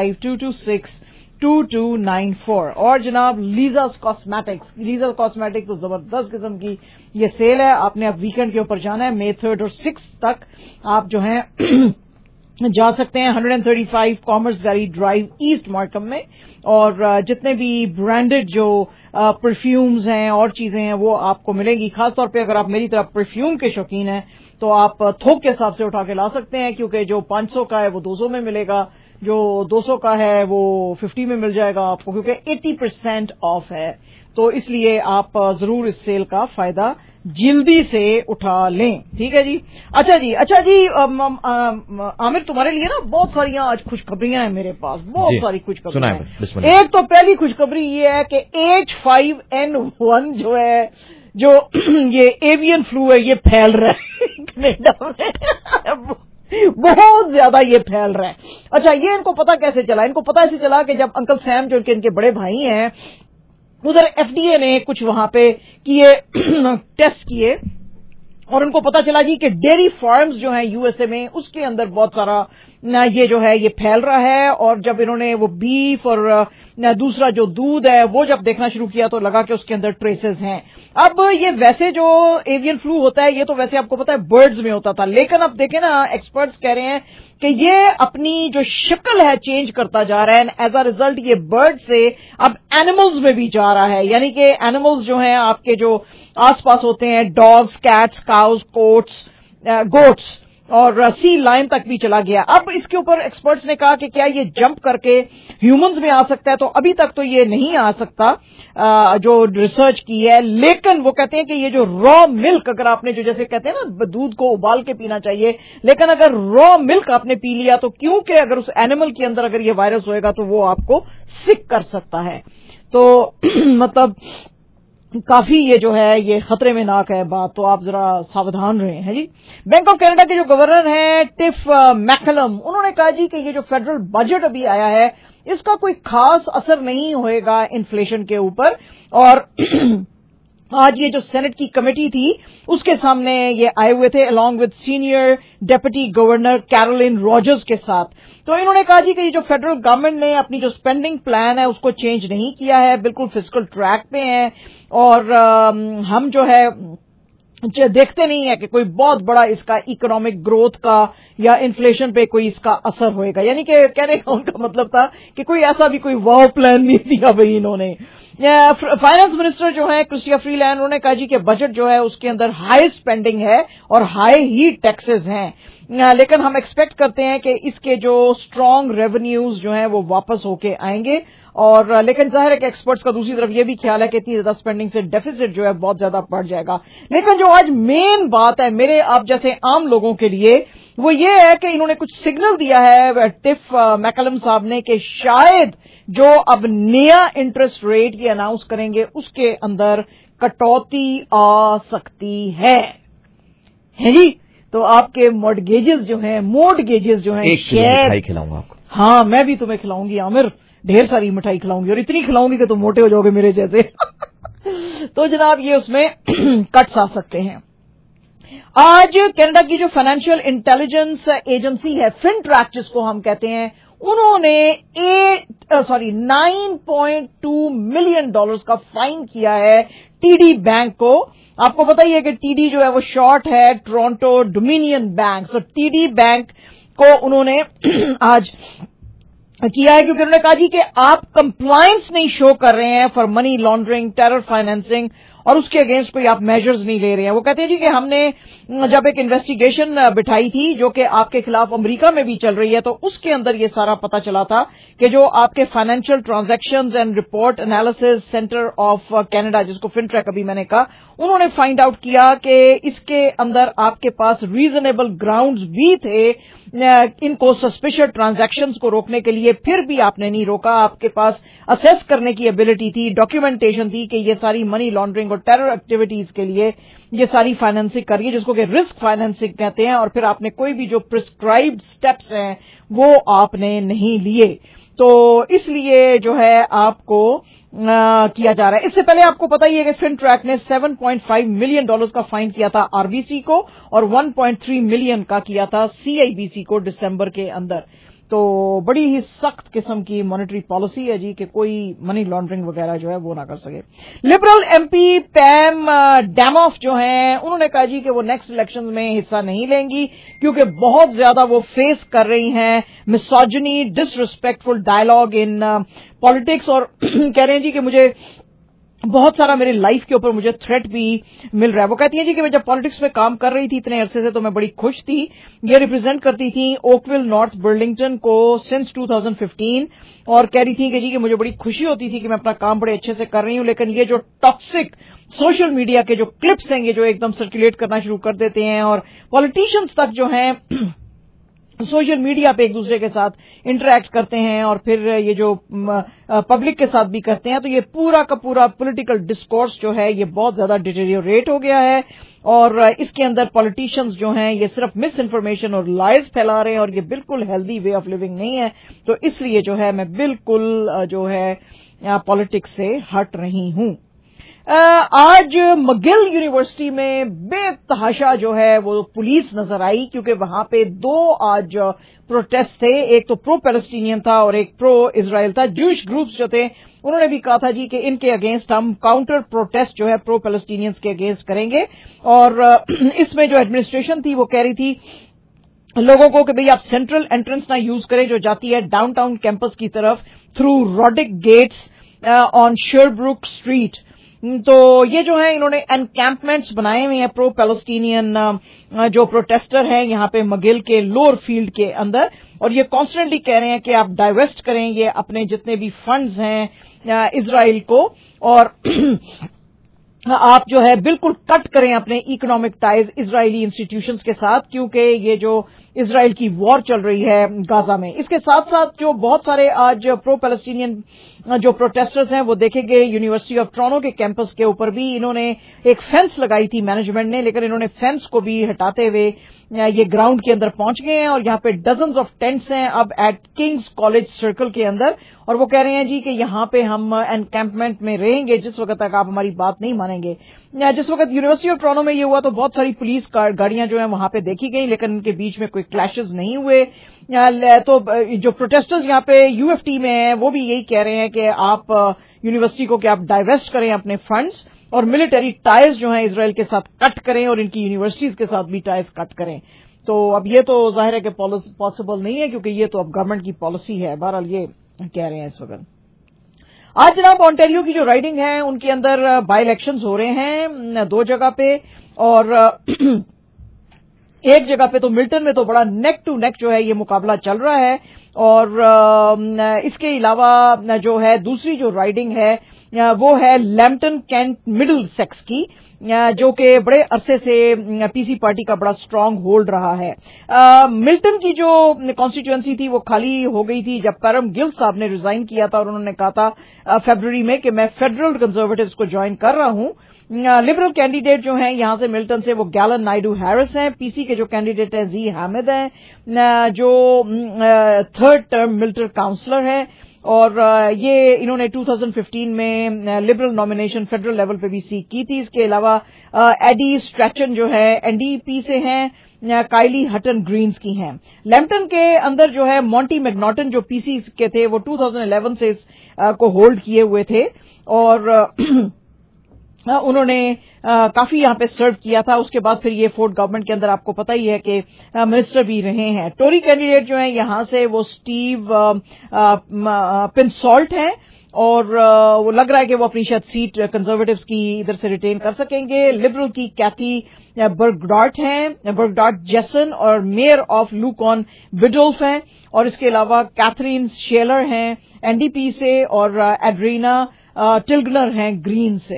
[SPEAKER 8] 9052262294। और जनाब लीजास कॉस्मेटिक्स तो जबरदस्त किस्म की ये सेल है, आपने अब वीकेंड के ऊपर जाना है, May 3rd और 6th तक आप जो है जा सकते हैं 135 commerce Gary drive east Markham में, और जितने भी ब्रांडेड जो परफ्यूम्स हैं और चीजें हैं वो आपको मिलेंगी। खासतौर पे अगर आप मेरी तरफ परफ्यूम के शौकीन हैं तो आप थोक के हिसाब से उठा के ला सकते हैं, क्योंकि जो 500 का है वो 200 में मिलेगा, जो 200 का है वो 50 में मिल जाएगा आपको, क्योंकि 80% ऑफ है, तो इसलिए आप जरूर इस सेल का फायदा जल्दी से उठा लें। ठीक है जी। अच्छा जी आमिर, तुम्हारे लिए ना बहुत सारी आज खुशखबरियां हैं मेरे पास, बहुत सारी खुशखबरियां हैं। एक तो पहली खुशखबरी ये है कि H5N1 जो है, जो ये एवियन फ्लू है, ये फैल रहा है कनाडा में बहुत ज्यादा ये फैल रहा है। अच्छा, ये इनको पता कैसे चला? इनको पता ऐसे चला कि जब अंकल सैम जो इनके बड़े भाई हैं, उधर एफडीए ने कुछ वहां पे किए टेस्ट किए और उनको पता चला जी कि डेयरी फार्म्स जो हैं यूएसए में, उसके अंदर बहुत सारा ये जो है ये फैल रहा है। और जब इन्होंने वो बीफ और दूसरा जो दूध है वो जब देखना शुरू किया तो लगा कि उसके अंदर ट्रेसेस हैं। अब ये वैसे जो एवियन फ्लू होता है ये तो वैसे आपको पता है बर्ड्स में होता था, लेकिन अब देखें ना, एक्सपर्ट्स कह रहे हैं कि ये अपनी जो शक्ल है चेंज करता जा रहा है, एंड एज अ रिजल्ट ये बर्ड से अब एनिमल्स में भी जा रहा है। यानी कि एनिमल्स जो हैं आपके जो आसपास होते हैं, डॉग्स, कैट्स, काउस, गोट्स और सी लाइन तक भी चला गया। अब इसके ऊपर एक्सपर्ट्स ने कहा कि क्या ये जंप करके ह्यूमंस में आ सकता है, तो अभी तक तो ये नहीं आ सकता जो रिसर्च की है, लेकिन वो कहते हैं कि ये जो रॉ मिल्क, अगर आपने जो जैसे कहते हैं ना दूध को उबाल के पीना चाहिए, लेकिन अगर रॉ मिल्क आपने पी लिया तो क्योंकि अगर उस एनिमल के अंदर अगर ये वायरस होएगा तो वो आपको सिक कर सकता है। तो मतलब काफी ये जो है ये खतरे में नाक है बात, तो आप जरा सावधान रहे हैं जी। बैंक ऑफ कनाडा के जो गवर्नर हैं टिफ मैकलम, उन्होंने कहा जी कि ये जो फेडरल बजट अभी आया है इसका कोई खास असर नहीं होएगा इन्फ्लेशन के ऊपर। और आज ये जो सेनेट की कमेटी थी उसके सामने ये आए हुए थे along with senior deputy governor Carolyn Rogers के साथ। तो इन्होंने कहा जी कि ये जो फेडरल गवर्नमेंट ने अपनी जो स्पेंडिंग प्लान है उसको चेंज नहीं किया है, बिल्कुल फिस्कल ट्रैक पे है, और हम जो है देखते नहीं है कि कोई बहुत बड़ा इसका इकोनॉमिक ग्रोथ का या इन्फ्लेशन पे कोई इसका असर होएगा। यानी कि कहने का उनका मतलब था कि कोई ऐसा भी कोई वाव प्लान नहीं दिया भाई इन्होंने। फाइनेंस मिनिस्टर जो है क्रिस्टिया फ्रीलैंड, उन्होंने कहा जी कि बजट जो है उसके अंदर हाई स्पेंडिंग है और हाई ही टैक्सेस हैं, लेकिन हम एक्सपेक्ट करते हैं कि इसके जो स्ट्रांग रेवेन्यूज जो हैं वो वापस होके आएंगे। और लेकिन जाहिर है कि एक्सपर्ट्स का दूसरी तरफ ये भी ख्याल है कि इतनी ज्यादा स्पेंडिंग से डेफिसिट जो है बहुत ज्यादा बढ़ जाएगा। लेकिन जो आज मेन बात है मेरे आप जैसे आम लोगों के लिए वो ये है कि इन्होंने कुछ सिग्नल दिया है टिफ मैकलम साहब ने कि शायद जो अब नया इंटरेस्ट रेट ये अनाउंस करेंगे उसके अंदर कटौती आ सकती है जी। तो आपके मॉर्टगेजेस जो हैं
[SPEAKER 17] मिठाई खिलाऊंगा आपको।
[SPEAKER 8] हाँ, मैं भी तुम्हें खिलाऊंगी आमिर, ढेर सारी मिठाई खिलाऊंगी और इतनी खिलाऊंगी कि तुम मोटे हो जाओगे मेरे जैसे। तो जनाब ये उसमें कट्स आ सकते हैं। आज कनाडा की जो फाइनेंशियल इंटेलिजेंस एजेंसी है फिनट्रैक जिसको हम कहते हैं, उन्होंने 9.2 मिलियन डॉलर्स का फाइन किया है टीडी बैंक को। आपको पता ही है कि टीडी जो है वो शॉर्ट है टोरंटो डोमिनियन बैंक। तो टीडी बैंक को उन्होंने आज किया है क्योंकि उन्होंने कहा जी कि आप कंप्लायंस नहीं शो कर रहे हैं for money laundering, terror financing, और उसके अगेंस्ट कोई आप मेजर्स नहीं ले रहे हैं। वो कहते हैं जी कि हमने जब एक इन्वेस्टिगेशन बिठाई थी जो कि आपके खिलाफ अमेरिका में भी चल रही है, तो उसके अंदर ये सारा पता चला था कि जो आपके financial transactions and report analysis centre of Canada जिसको फिनट्रैक अभी मैंने कहा, उन्होंने फाइंड आउट किया कि इसके अंदर आपके पास रीजनेबल ग्राउंड्स भी थे इनको सस्पिशियस ट्रांजैक्शंस को रोकने के लिए, फिर भी आपने नहीं रोका। आपके पास असेस करने की एबिलिटी थी, डॉक्यूमेंटेशन थी कि ये सारी मनी लॉन्ड्रिंग और टेरर एक्टिविटीज के लिए ये सारी फाइनेंसिंग कर रही है, जिसको कि रिस्क फाइनेंसिंग कहते हैं, और फिर आपने कोई भी जो प्रिस्क्राइब्ड स्टेप्स हैं वो आपने नहीं लिए, तो इसलिए जो है आपको किया जा रहा है। इससे पहले आपको पता ही है कि फिनट्रैक ने $7.5 मिलियन का फाइन किया था आरबीसी को और 1.3 मिलियन का किया था सीआईबीसी को दिसंबर के अंदर। तो बड़ी ही सख्त किस्म की मॉनेटरी पॉलिसी है जी कि कोई मनी लॉन्ड्रिंग वगैरह जो है वो ना कर सके। लिबरल एमपी पैम डैमॉफ जो हैं उन्होंने कहा जी कि वो नेक्स्ट इलेक्शन में हिस्सा नहीं लेंगी क्योंकि बहुत ज्यादा वो फेस कर रही हैं misogyny, disrespectful dialogue in politics, और कह रहे हैं जी कि मुझे बहुत सारा मेरी लाइफ के ऊपर मुझे थ्रेट भी मिल रहा है। वो कहती हैं जी कि मैं जब पॉलिटिक्स में काम कर रही थी इतने अरसे से तो मैं बड़ी खुश थी। ये रिप्रेजेंट करती थी ओकविल नॉर्थ बर्लिंगटन को सिंस 2015 और कह रही थी कि जी कि मुझे बड़ी खुशी होती थी कि मैं अपना काम बड़े अच्छे से कर रही हूं, लेकिन ये जो टॉक्सिक सोशल मीडिया के जो क्लिप्स हैं ये जो एकदम सर्कुलेट करना शुरू कर देते हैं और पॉलिटिशियंस तक जो हैं सोशल मीडिया पे एक दूसरे के साथ इंटरैक्ट करते हैं और फिर ये जो पब्लिक के साथ भी करते हैं, तो ये पूरा का पूरा पॉलिटिकल डिस्कोर्स जो है ये बहुत ज्यादा डिटेरियोरेट हो गया है और इसके अंदर पॉलिटिशियंस जो हैं ये सिर्फ मिस इन्फॉर्मेशन और लाइज फैला रहे हैं और ये बिल्कुल हेल्दी वे ऑफ लिविंग नहीं है। तो इसलिए जो है मैं बिल्कुल जो है पॉलिटिक्स से हट रही हूं। आज मगिल यूनिवर्सिटी में बेतहाशा जो है वो पुलिस नजर आई क्योंकि वहां पे दो आज प्रोटेस्ट थे, एक तो प्रो पैलेस्टीनियन था और एक प्रो इजराइल था। जूश ग्रुप्स जो थे उन्होंने भी कहा था जी कि इनके अगेंस्ट हम काउंटर प्रोटेस्ट जो है प्रो पैलेस्टीनियंस के अगेंस्ट करेंगे और इसमें जो एडमिनिस्ट्रेशन थी वो कह रही थी लोगों को कि भाई आप सेंट्रल एंट्रेंस ना यूज करें जो जाती है डाउनटाउन कैंपस की तरफ through Roddick gates on Sherbrooke street. तो ये जो है इन्होंने एनकैंपमेंट्स बनाए हुए हैं प्रो पैलेस्टीनियन जो प्रोटेस्टर हैं यहां पे मगिल के लोअर फील्ड के अंदर और ये कॉन्स्टेंटली कह रहे हैं कि आप डाइवेस्ट करें ये अपने जितने भी फंड्स हैं इजराइल को और आप जो है बिल्कुल कट करें अपने इकोनॉमिक टाइज इजरायली इंस्टीट्यूशंस के साथ क्योंकि ये जो इजराइल की वॉर चल रही है गाजा में। इसके साथ साथ जो बहुत सारे आज प्रो पैलेस्टीनियन जो प्रोटेस्टर्स हैं वो देखेंगे यूनिवर्सिटी ऑफ टोरंटो के कैंपस के ऊपर भी इन्होंने एक फेंस लगाई थी मैनेजमेंट ने, लेकिन इन्होंने फेंस को भी हटाते हुए ये ग्राउंड के अंदर पहुंच गए हैं और यहां पे डजन्स ऑफ टेंट्स हैं अब एट किंग्स कॉलेज सर्कल के अंदर और वो कह रहे हैं जी कि यहां पे हम एनकैंपमेंट में रहेंगे जिस वक्त तक आप हमारी बात नहीं मानेंगे। जिस वक्त यूनिवर्सिटी ऑफ टोरंटो में ये हुआ तो बहुत सारी पुलिस गाड़ियां जो हैं वहां पे देखी गई लेकिन उनके बीच में कोई क्लैशेस नहीं हुए। तो जो प्रोटेस्टर्स यहां पे यूएफटी में हैं वो भी यही कह रहे हैं कि आप यूनिवर्सिटी को कि आप डाइवेस्ट करें अपने फंड्स और मिलिट्री टाइज जो हैं इजराइल के साथ कट करें और इनकी यूनिवर्सिटीज के साथ भी टाइज कट करें। तो अब ये तो जाहिर है कि पॉसिबल नहीं है क्योंकि ये तो अब गवर्नमेंट की पॉलिसी है। बहरहाल ये कह रहे हैं इस वक्त। आज जनाब ऑन्टेरियो की जो राइडिंग है उनके अंदर बाई इलेक्शंस हो रहे हैं दो जगह पे और एक जगह पे तो मिल्टन में तो बड़ा नेक टू नेक जो है ये मुकाबला चल रहा है और इसके अलावा जो है दूसरी जो राइडिंग है वो है लैम्पटन कैंट मिडिल सेक्स की जो कि बड़े अरसे से पीसी पार्टी का बड़ा स्ट्रांग होल्ड रहा है। मिल्टन की जो कॉन्स्टिट्यूएंसी थी वो खाली हो गई थी जब परम गिल साहब ने रिजाइन किया था और उन्होंने कहा था फरवरी में कि मैं फेडरल कंजर्वेटिव्स को ज्वाइन कर रहा हूं। लिबरल कैंडिडेट जो हैं यहां से मिल्टन से वो गैलन नायडू हैरिस हैं, पीसी के जो कैंडिडेट हैं जी हामिद हैं जो थर्ड टर्म मिल्टन काउंसलर हैं और ये इन्होंने 2015 में लिबरल नॉमिनेशन फेडरल लेवल पे भी सीख की थी। इसके अलावा एडी स्ट्रैचन जो है एनडीपी से हैं, काइली हटन ग्रीन्स की हैं। लैम्पटन के अंदर जो है मॉन्टी मैकनॉटन जो पीसी के थे वो 2011 से को होल्ड किए हुए थे और उन्होंने काफी यहां पे सर्व किया था। उसके बाद फिर ये फोर्ड गवर्नमेंट के अंदर आपको पता ही है कि मिनिस्टर भी रहे हैं। टोरी कैंडिडेट जो है यहां से वो स्टीव पिनसॉल्ट हैं और वो लग रहा है कि वो अपनी शायद सीट कंजर्वेटिव्स की इधर से रिटेन कर सकेंगे। लिबरल की कैथी बर्गडॉट हैं, बर्गडॉट जेसन और मेयर ऑफ लूकॉन विडोल्फ हैं और इसके अलावा कैथरीन शेलर हैं एनडीपी से और एड्रीना टिल्गनर हैं ग्रीन से।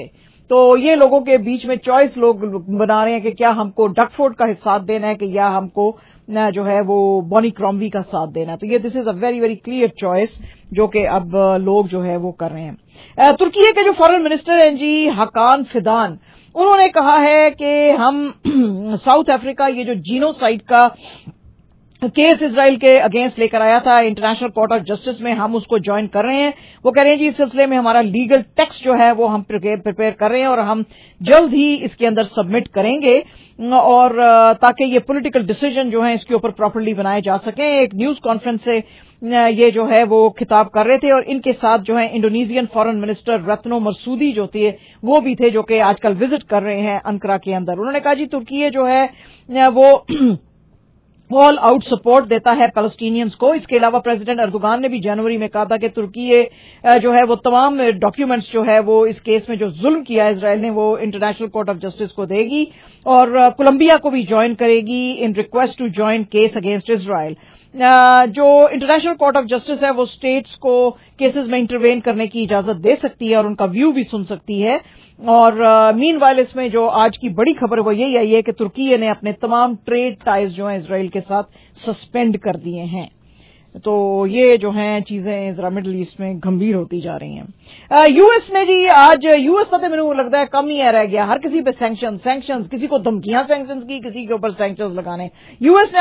[SPEAKER 8] तो ये लोगों के बीच में चॉइस लोग बना रहे हैं कि क्या हमको डकफोर्ड का साथ देना है कि या हमको जो है वो बॉनी क्रॉम्बी का साथ देना है। तो ये this is a very very clear choice जो कि अब लोग जो है वो कर रहे हैं। तुर्की के जो फॉरेन मिनिस्टर हैं जी हकान फिदान, उन्होंने कहा है कि हम साउथ अफ्रीका ये जो जीनोसाइड का केस इजराइल के अगेंस्ट लेकर आया था इंटरनेशनल कोर्ट ऑफ जस्टिस में, हम उसको ज्वाइन कर रहे हैं। वो कह रहे हैं जी इस सिलसिले में हमारा लीगल टेक्स्ट जो है वो हम प्रिपेयर कर रहे हैं और हम जल्द ही इसके अंदर सबमिट करेंगे और ताकि ये पॉलिटिकल डिसीजन जो है इसके ऊपर प्रॉपर्ली बनाए जा सकें। एक न्यूज कॉन्फ्रेंस से ये जो है वो खिताब कर रहे थे और इनके साथ जो है Indonesian foreign minister Retno Marsudi जो थे वो भी थे, जो कि आजकल विजिट कर रहे हैं अंकारा के अंदर। उन्होंने कहा जी तुर्की जो है वो ऑल आउट सपोर्ट देता है पैलेस्टीनियंस को। इसके अलावा प्रेसिडेंट अर्दोगान ने भी जनवरी में कहा था कि तुर्की जो है वो तमाम डॉक्यूमेंट्स जो है वो इस केस में जो जुल्म किया इजराइल ने वो इंटरनेशनल कोर्ट ऑफ जस्टिस को देगी और कोलंबिया को भी ज्वाइन करेगी in request to join case against Israel. जो इंटरनेशनल कोर्ट ऑफ जस्टिस है वो स्टेट्स को केसेस में इंटरवेन करने की इजाजत दे सकती है और उनका व्यू भी सुन सकती है। और मीनवाइल इसमें जो आज की बड़ी खबर वो यही आई है कि तुर्की ने अपने तमाम ट्रेड टाइज जो हैं इजराइल के साथ सस्पेंड कर दिए हैं। तो ये जो हैं चीजें जरा मिडल ईस्ट में गंभीर होती जा रही हैं। यूएस ने जी आज यूएस का तो मेरे लगता है कम ही रह गया, हर किसी पे सैंक्शंस, किसी को धमकियां सैंक्शंस की, किसी के ऊपर सैंक्शंस लगाने। यूएस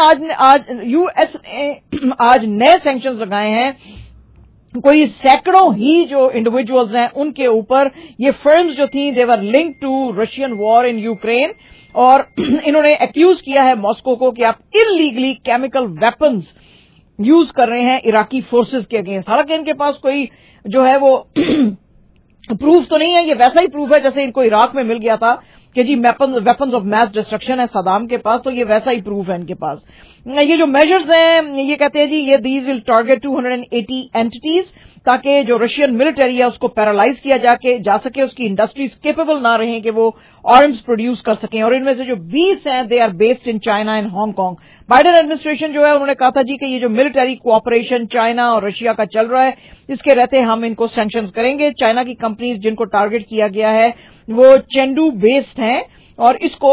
[SPEAKER 8] ने आज नए सैंक्शंस लगाए हैं, कोई सैकड़ों ही जो इंडिविजुअल्स हैं उनके ऊपर। ये फर्म्स जो थी they were link to Russian war in Ukraine और इन्होंने एक्यूज किया है मॉस्को को कि आप इलीगली केमिकल वेपन्स यूज कर रहे हैं इराकी फोर्सेस के अगेंस्ट। हालांकि इनके पास कोई जो है वो प्रूफ तो नहीं है, ये वैसा ही प्रूफ है जैसे इनको इराक में मिल गया था कि जी वेपन्स ऑफ मैस डिस्ट्रक्शन है सदाम के पास, तो ये वैसा ही प्रूफ है इनके पास। ये जो मेजर्स हैं ये कहते हैं जी ये दीज विल टारगेट 280 एंटिटीज ताकि जो रशियन मिलिट्री है उसको पैरालाइज किया जा सके, उसकी इंडस्ट्रीज केपेबल ना रहे कि वो आर्म्स प्रोड्यूस कर सकें। और इनमें से जो 20 हैं they are based in China and Hong. Biden administration जो है उन्होंने कहा था जी कि ये जो मिलिट्री कोऑपरेशन चाइना और रशिया का चल रहा है इसके रहते हम इनको सैंक्शंस करेंगे। चाइना की कंपनीज जिनको टारगेट किया गया है वो चेंडू बेस्ड हैं और इसको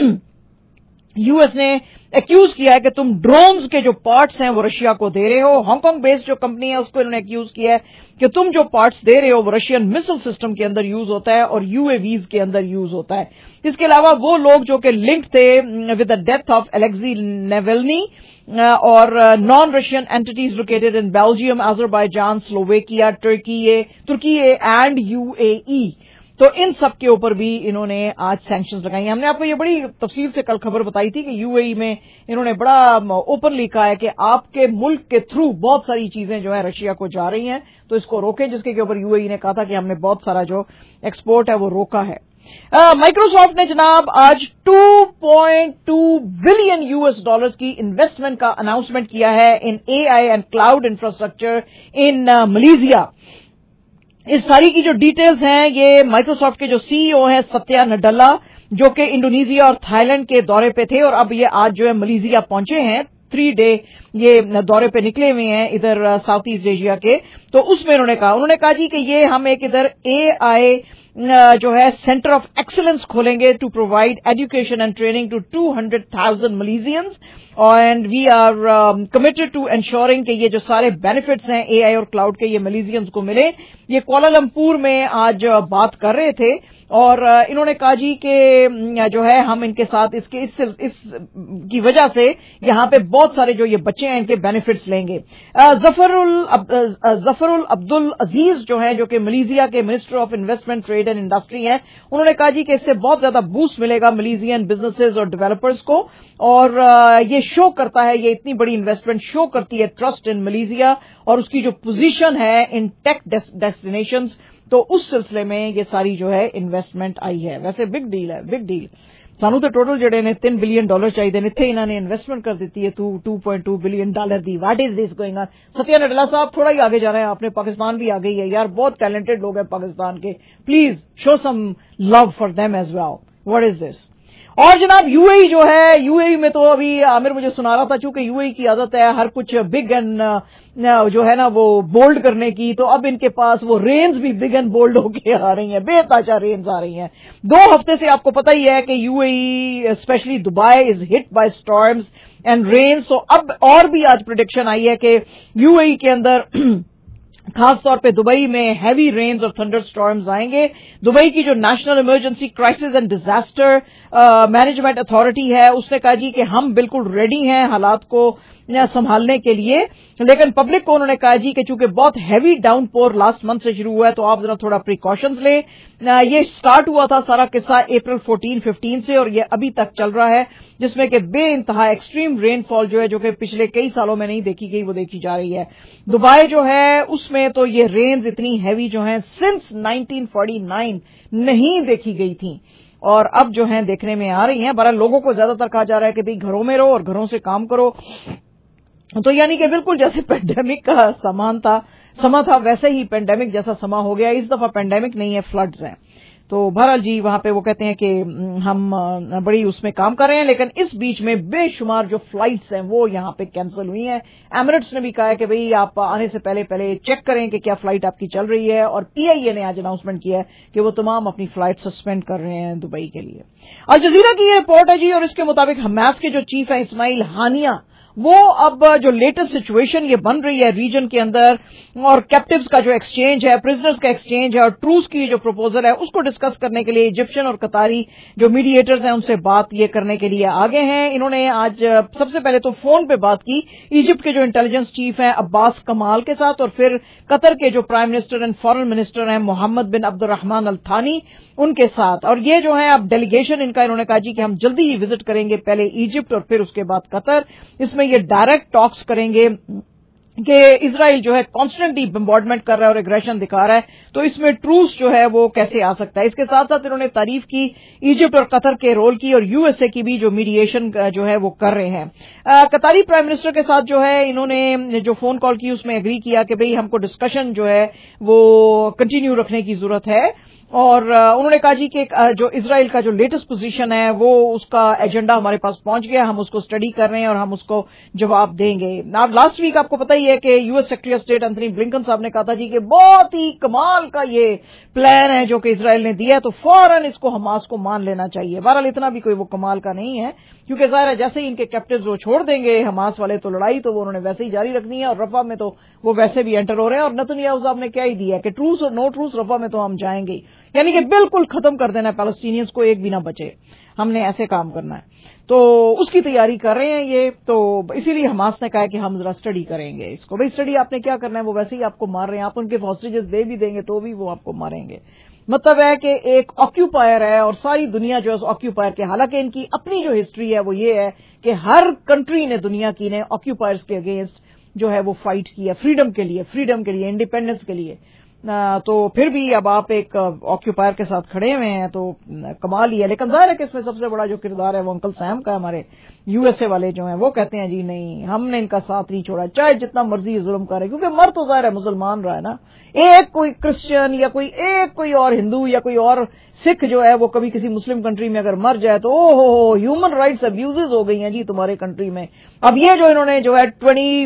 [SPEAKER 8] यूएस ने एक्यूज किया है कि तुम ड्रोन्स के जो पार्ट्स हैं वो रशिया को दे रहे हो। हांगकांग बेस्ड जो कंपनी है उसको इन्होंने एक्यूज किया है कि तुम जो पार्ट्स दे रहे हो वो रशियन मिसाइल सिस्टम के अंदर यूज होता है और यूएवीज के अंदर यूज होता है। इसके अलावा वो लोग जो कि लिंक थे with the death of Alexei Navalny और non Russian entities located in Belgium, Azerbaijan, Slovakia, Turkey and UAE, तो इन सब के ऊपर भी इन्होंने आज सैंक्शंस लगाई। हमने आपको ये बड़ी तफसील से कल खबर बताई थी कि यूएई में इन्होंने बड़ा ओपनली कहा है कि आपके मुल्क के थ्रू बहुत सारी चीजें जो है रशिया को जा रही हैं तो इसको रोकें, जिसके ऊपर यूएई ने कहा था कि हमने बहुत सारा जो एक्सपोर्ट है वो रोका है। माइक्रोसॉफ्ट ने जनाब आज 2.2 बिलियन यूएस डॉलर्स की इन्वेस्टमेंट का अनाउंसमेंट किया है in AI and cloud infrastructure in Malaysia. इस सारी की जो डिटेल्स हैं ये माइक्रोसॉफ्ट के जो सीईओ हैं सत्या नडेला जो कि इंडोनेशिया और थाईलैंड के दौरे पे थे और अब ये आज जो है मलेशिया पहुंचे हैं, 3 डे ये दौरे पे निकले हुए हैं इधर साउथ ईस्ट एशिया के। तो उसमें उन्होंने कहा जी कि ये हम एक इधर एआई जो है सेंटर ऑफ एक्सीलेंस खोलेंगे to provide education and training to 200,000 Malaysians and we are committed to ensuring कि ये जो सारे बेनिफिट्स हैं एआई और क्लाउड के ये मलेशियंस को मिले। ये कुआलालंपुर में आज बात कर रहे थे और इन्होंने कहा जी कि जो है हम इनके साथ इस की वजह से यहां पे बहुत सारे जो ये बच्चे हैं इनके बेनिफिट्स लेंगे। जफरुल अब्दुल अजीज जो है जो कि मलेशिया के minister of investment trade and industry हैं, उन्होंने कहा जी कि इससे बहुत ज्यादा बूस्ट मिलेगा मलेशियन बिजनेसेस और डेवलपर्स को और ये शो करता है, ये इतनी बड़ी इन्वेस्टमेंट शो करती है ट्रस्ट इन मलेशिया और उसकी जो पोजीशन है इन टेक डेस्टिनेशंस, तो उस सिलसिले में ये सारी जो है इन्वेस्टमेंट आई है। वैसे बिग डील है, बिग डील। सानू तो टोटल जड़े ने $3 बिलियन चाहिए ने, इतने इन्होंने इन्वेस्टमेंट कर दी है 2.2 बिलियन डॉलर दी। What is this going on? Satya Nadella साहब थोड़ा ही आगे जा रहे हैं, आपने पाकिस्तान भी आगे ही है यार, बहुत टैलेंटेड लोग हैं पाकिस्तान के, please show some love for them as well. What is this? और जनाब यूएई जो है, यूएई में तो अभी आमिर मुझे सुना रहा था, चूंकि यूएई की आदत है हर कुछ बिग एंड जो है ना वो बोल्ड करने की, तो अब इनके पास वो रेंज भी बिग एंड बोल्ड होके आ रही हैं, बेताजा रेंज आ रही हैं। 2 हफ्ते से आपको पता ही है कि UAE specially Dubai is hit by storms and rains. तो अब और भी आज प्रेडिक्शन आई है कि यूएई के अंदर खास तौर पे दुबई में हैवी रेन्स और थंडर स्टॉर्म्स आएंगे। दुबई की जो national emergency crisis and disaster management authority है उसने कहा जी कि हम बिल्कुल रेडी हैं हालात को संभालने के लिए, लेकिन पब्लिक को उन्होंने कहा जी कि चूंकि बहुत हैवी डाउनपोर लास्ट मंथ से शुरू हुआ है तो आप जरा थोड़ा प्रिकॉशंस लें। ये स्टार्ट हुआ था सारा किस्सा अप्रैल 14-15 से और ये अभी तक चल रहा है, जिसमें कि बेइंतहा एक्सट्रीम रेनफॉल जो है जो कि पिछले कई सालों में नहीं देखी गई वो देखी जा रही है। दुबई जो है उसमें तो ये रेन्स इतनी हैवी जो है सिंस 1949 नहीं देखी गई थी और अब जो है देखने में आ रही हैं। बहरहाल लोगों को ज्यादातर कहा जा रहा है कि भाई घरों में रहो और घरों से काम करो, तो यानी कि बिल्कुल जैसे पेंडेमिक का समा था वैसे ही पेंडेमिक जैसा समा हो गया। इस दफा पेंडेमिक नहीं है, फ्लड्स हैं। तो बहरहाल जी वहां पे वो कहते हैं कि हम बड़ी उसमें काम कर रहे हैं, लेकिन इस बीच में बेशुमार जो फ्लाइट्स हैं वो यहां पे कैंसिल हुई हैं। एमिरेट्स ने भी कहा है कि भाई आप आने से पहले चेक करें कि क्या फ्लाइट आपकी चल रही है, और पीआईए ने आज अनाउंसमेंट किया है कि वो तमाम अपनी फ्लाइट सस्पेंड कर रहे हैं दुबई के लिए। अल जजीरा की ये रिपोर्ट है जी, और इसके मुताबिक हमास के जो चीफ है इस्माइल हानिया वो अब जो लेटेस्ट सिचुएशन ये बन रही है रीजन के अंदर और कैप्टिव्स का जो एक्सचेंज है, प्रिजनर्स का एक्सचेंज है और ट्रूस की जो प्रपोजल है उसको डिस्कस करने के लिए इजिप्शियन और कतारी जो मीडिएटर्स हैं उनसे बात ये करने के लिए आगे हैं। इन्होंने आज सबसे पहले तो फोन पे बात की इजिप्ट के जो इंटेलिजेंस चीफ हैं अब्बास कमाल के साथ, और फिर कतर के जो prime minister and foreign minister हैं मोहम्मद बिन अब्दुर्रहमान अल थानी उनके साथ। और ये जो है अब डेलीगेशन इनका, इन्होंने कहा जी कि हम जल्दी ही विजिट करेंगे, पहले इजिप्ट और फिर उसके बाद कतर। इसमें ये डायरेक्ट टॉक्स करेंगे कि इजराइल जो है कॉन्स्टेंटली बम्बार्डमेंट कर रहा है और एग्रेशन दिखा रहा है, तो इसमें ट्रूस जो है वो कैसे आ सकता है। इसके साथ साथ इन्होंने तारीफ की इजिप्ट और कतर के रोल की और यूएसए की भी जो मीडिएशन जो है वो कर रहे हैं। कतारी प्राइम मिनिस्टर के साथ जो है इन्होंने जो फोन कॉल की उसमें एग्री किया कि भाई हमको डिस्कशन जो है वो कंटिन्यू रखने की जरूरत है, और उन्होंने कहा जी कि जो इजराइल का जो लेटेस्ट पोजीशन है वो उसका एजेंडा हमारे पास पहुंच गया, हम उसको स्टडी कर रहे हैं और हम उसको जवाब देंगे। अब लास्ट वीक आपको पता ही है कि US secretary of state Antony Blinken साहब ने कहा था जी कि बहुत ही कमाल का ये प्लान है जो कि इजराइल ने दिया है, तो फौरन इसको हमास को मान लेना चाहिए। बहरहाल इतना भी कोई वो कमाल का नहीं है, क्योंकि जाहिर है जैसे ही इनके कैप्टिव्स वो छोड़ देंगे हमास वाले तो लड़ाई तो वो उन्होंने वैसे ही जारी रखनी है, और रफा में तो वो वैसे भी एंटर हो रहे हैं। और नेतन्याहू साहब ने क्या ही दिया कि ट्रूस और नो ट्रूस रफा में तो हम जाएंगे, यानी कि बिल्कुल खत्म कर देना है पैलेस्टीनियंस को, एक भी ना बचे, हमने ऐसे काम करना है। तो उसकी तैयारी कर रहे हैं ये, तो इसीलिए हमास ने कहा है कि हम जरा स्टडी करेंगे इसको। भाई स्टडी आपने क्या करना है, वो वैसे ही आपको मार रहे हैं, आप उनके हॉस्टेजेस दे भी देंगे तो भी वो आपको मारेंगे। मतलब है कि एक ऑक्यूपायर है और सारी दुनिया जो है उस ऑक्यूपायर के, हालांकि इनकी अपनी जो हिस्ट्री है वो ये है कि हर कंट्री ने दुनिया की ने ऑक्यूपायर्स के अगेंस्ट जो है वो फाइट किया फ्रीडम के लिए, इंडिपेंडेंस के लिए। तो फिर भी अब आप एक ऑक्यूपायर के साथ खड़े हुए हैं तो कमाल ही है। लेकिन जाहिर है कि इसमें सबसे बड़ा जो किरदार है वो अंकल सैम का, हमारे यूएसए वाले जो हैं वो कहते हैं जी नहीं हमने इनका साथ नहीं छोड़ा, चाहे जितना मर्जी जुल्म करे, क्योंकि मर तो जाहिर है मुसलमान रहा है ना। एक कोई क्रिश्चियन या कोई और हिंदू या कोई और सिख जो है वो कभी किसी मुस्लिम कंट्री में अगर मर जाए तो ओहो ह्यूमन राइट्स अब्यूजेस हो गई हैं जी तुम्हारे कंट्री में। अब ये जो इन्होंने जो है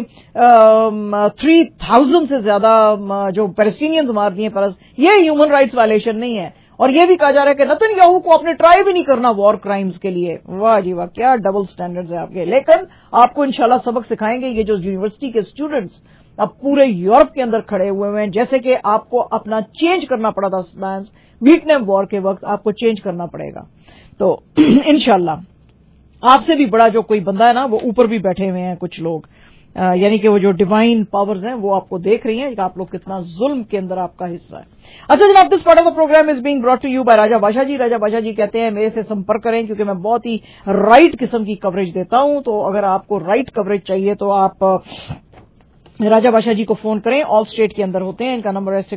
[SPEAKER 8] 23,000 से ज्यादा जो पैलेस्टीनियंस मार दिए परस, ये ह्यूमन राइट्स वायलेशन नहीं है। और ये भी कहा जा रहा है कि नेतन्याहू को आपने ट्राई भी नहीं करना वॉर क्राइम्स के लिए। वाह जी वाह, क्या डबल स्टैंडर्ड्स है आपके। लेकिन आपको इंशाल्लाह सबक सिखाएंगे ये जो यूनिवर्सिटी के स्टूडेंट्स अब पूरे यूरोप के अंदर खड़े हुए हैं, जैसे कि आपको अपना चेंज करना पड़ा था स्टैंस वियतनाम वॉर के वक्त, आपको चेंज करना पड़ेगा। तो इंशाल्लाह आपसे भी बड़ा जो कोई बंदा है ना वो ऊपर भी बैठे हुए हैं कुछ लोग, यानी कि वो जो डिवाइन पावर्स हैं वो आपको देख रही हैं कि आप लोग कितना जुल्म के अंदर आपका हिस्सा है। अच्छा जनाब, this part of the program is being brought to you by Raja Badshah ji. राजा बादशाह जी कहते हैं मेरे से संपर्क करें क्योंकि मैं बहुत ही राइट किस्म की कवरेज देता हूं। तो अगर आपको राइट कवरेज चाहिए तो आप राजा बादशाह जी को फोन करें, ऑल स्टेट के अंदर होते हैं। इनका नंबर है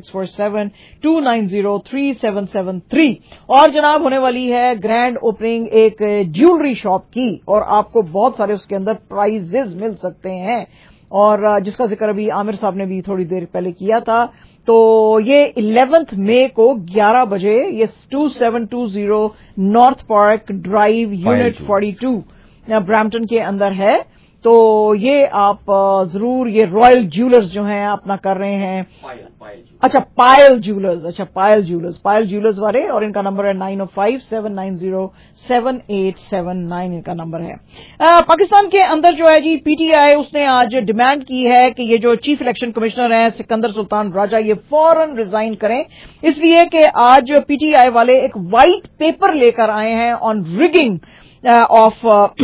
[SPEAKER 8] 647-290-3773। और जनाब होने वाली है ग्रैंड ओपनिंग एक ज्वेलरी शॉप की, और आपको बहुत सारे उसके अंदर प्राइजेज मिल सकते हैं, और जिसका जिक्र अभी आमिर साहब ने भी थोड़ी देर पहले किया था। तो ये 11 मई को 11 बजे ये 2720 north park drive unit 42 Brampton के अंदर है। तो ये आप जरूर, ये रॉयल ज्वेलर्स जो हैं अपना कर रहे हैं। अच्छा, पायल ज्वेलर्स वाले, और इनका नंबर है 905-790-7879 इनका नंबर है। पाकिस्तान के अंदर जो है जी, पीटीआई उसने आज डिमांड की है कि ये जो चीफ इलेक्शन कमिश्नर हैं सिकंदर सुल्तान राजा, ये फौरन रिजाइन करें, इसलिए कि आज पीटीआई वाले एक व्हाइट पेपर लेकर आए हैं on rigging of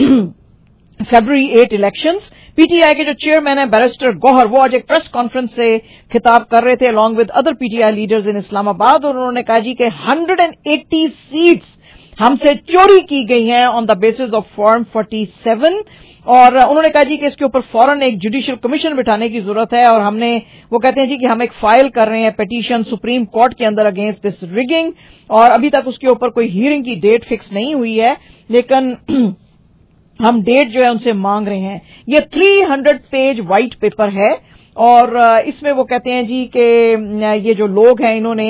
[SPEAKER 8] February 8 elections. PTI के जो चेयरमैन है बैरिस्टर गौहर, वो आज एक प्रेस कॉन्फ्रेंस से खिताब कर रहे थे along with other PTI leaders in Islamabad, और उन्होंने कहा जी कि 180 सीट्स हमसे चोरी की गई हैं on the basis of form 47, और उन्होंने कहा जी कि इसके ऊपर फौरन एक जुडिशियल कमीशन बिठाने की जरूरत है, और वो कहते हैं जी कि हम एक फाइल कर रहे हैं पिटीशन सुप्रीम कोर्ट के अंदर अगेंस्ट दिस रिगिंग, और अभी तक उसके ऊपर कोई हियरिंग की डेट फिक्स नहीं हुई है, लेकिन हम डेट जो है उनसे मांग रहे हैं। ये 300 पेज व्हाइट पेपर है, और इसमें वो कहते हैं जी कि ये जो लोग हैं इन्होंने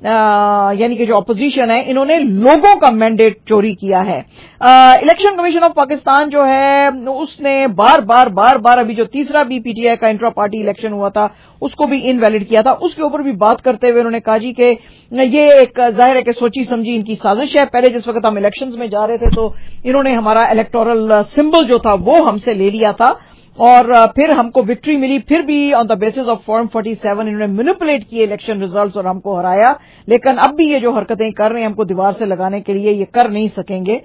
[SPEAKER 8] यानी कि जो अपोजिशन है इन्होंने लोगों का मैंडेट चोरी किया है। इलेक्शन कमीशन ऑफ पाकिस्तान जो है उसने बार बार अभी जो तीसरा भी पीटीआई का इंट्रा पार्टी इलेक्शन हुआ था उसको भी इनवैलिड किया था। उसके ऊपर भी बात करते हुए उन्होंने कहा जी कि ये एक जाहिर है कि सोची समझी इनकी साजिश है। पहले जिस वक्त हम इलेक्शंस में जा रहे थे तो इन्होंने हमारा इलेक्टोरल सिंबल जो था वो हमसे ले लिया था, और फिर हमको विक्ट्री मिली, फिर भी on the basis of form 47 इन्होंने मैनिपुलेट किए इलेक्शन रिजल्ट्स और हमको हराया। लेकिन अब भी ये जो हरकतें कर रहे हैं हमको दीवार से लगाने के लिए, ये कर नहीं सकेंगे।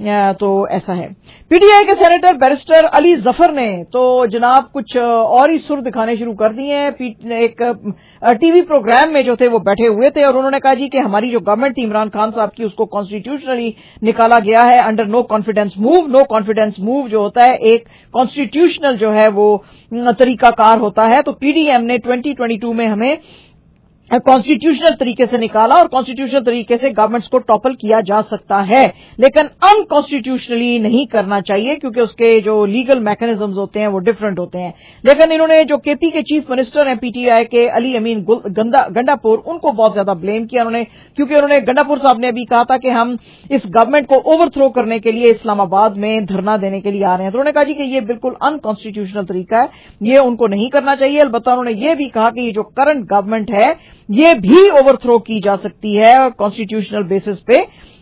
[SPEAKER 8] तो ऐसा है। पीटीआई के सेनेटर बैरिस्टर अली जफर ने तो जनाब कुछ और ही सुर दिखाने शुरू कर दिए हैं। एक टीवी प्रोग्राम में जो थे वो बैठे हुए थे, और उन्होंने कहा जी कि हमारी जो गवर्नमेंट थी इमरान खान साहब की उसको कॉन्स्टिट्यूशनली निकाला गया है under no confidence move. No confidence move जो होता है एक कॉन्स्टिट्यूशनल जो है वो तरीकाकार होता है। तो पीडीएम ने 2022 में हमें कॉन्स्टिट्यूशनल तरीके से निकाला, और कॉन्स्टिट्यूशनल तरीके से गवर्नमेंट्स को टॉपल किया जा सकता है, लेकिन अनकॉन्स्टिट्यूशनली नहीं करना चाहिए क्योंकि उसके जो लीगल मैकेनिज्म्स होते हैं वो डिफरेंट होते हैं। लेकिन इन्होंने जो केपी के चीफ मिनिस्टर हैं पीटीआई के अली अमीन गंडापुर, उन्होंने बहुत ज्यादा ब्लेम किया क्योंकि उन्होंने गंडापुर साहब ने भी कहा था कि हम इस गवर्नमेंट को ओवरथ्रो करने के लिए इस्लामाबाद में धरना देने के लिए आ रहे हैं। तो उन्होंने कहा जी कि ये बिल्कुल अनकॉन्स्टिट्यूशनल तरीका है, ये उनको नहीं करना चाहिए। अलबत्ता उन्होंने ये भी कहा कि ये जो करंट गवर्नमेंट है ये भी ओवरथ्रो की जा सकती है कॉन्स्टिट्यूशनल बेसिस पे,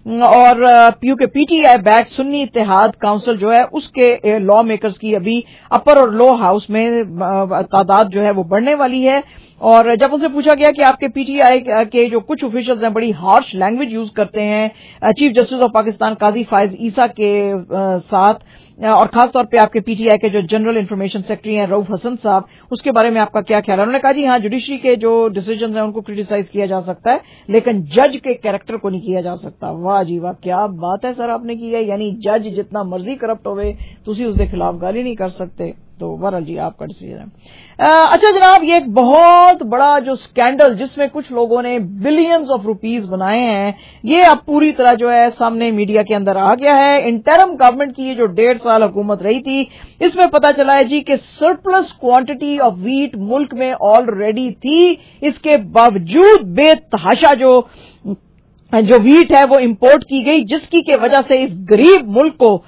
[SPEAKER 8] और क्योंकि PTI back Sunni Ittehad council जो है उसके लॉ मेकर्स की अभी अपर और लो हाउस में तादाद जो है वो बढ़ने वाली है। और जब उनसे पूछा गया कि आपके पीटीआई के जो कुछ ऑफिशियल्स हैं बड़ी हार्श लैंग्वेज यूज करते हैं chief justice of Pakistan Qazi Faez Isa के साथ, और खासतौर पे आपके पीटीआई के जो जनरल इंफॉर्मेशन सेक्रेटरी हैं रऊफ हसन साहब, उसके बारे में आपका क्या ख्याल है? उन्होंने कहा जी हाँ, जुडिशरी के जो डिसीजन हैं उनको क्रिटिसाइज किया जा सकता है लेकिन जज के कैरेक्टर को नहीं किया जा सकता। वाह जी वाह, क्या बात है सर आपने की है, यानी जज जितना मर्जी करप्ट होवे तुसी उसके खिलाफ गाली नहीं कर सकते। तो बहरहाल जी आपका डिसीजन है। अच्छा जनाब, ये एक बहुत बड़ा जो स्कैंडल जिसमें कुछ लोगों ने बिलियंस ऑफ रुपीस बनाए हैं, ये अब पूरी तरह जो है सामने मीडिया के अंदर आ गया है। इंटरिम गवर्नमेंट की ये जो 1.5 साल हुकूमत रही थी, इसमें पता चला है जी कि सरप्लस क्वांटिटी ऑफ वीट मुल्क में ऑलरेडी थी, इसके बावजूद बेतहाशा जो वीट है वो इंपोर्ट की गई, जिसकी के वजह से इस गरीब मुल्क को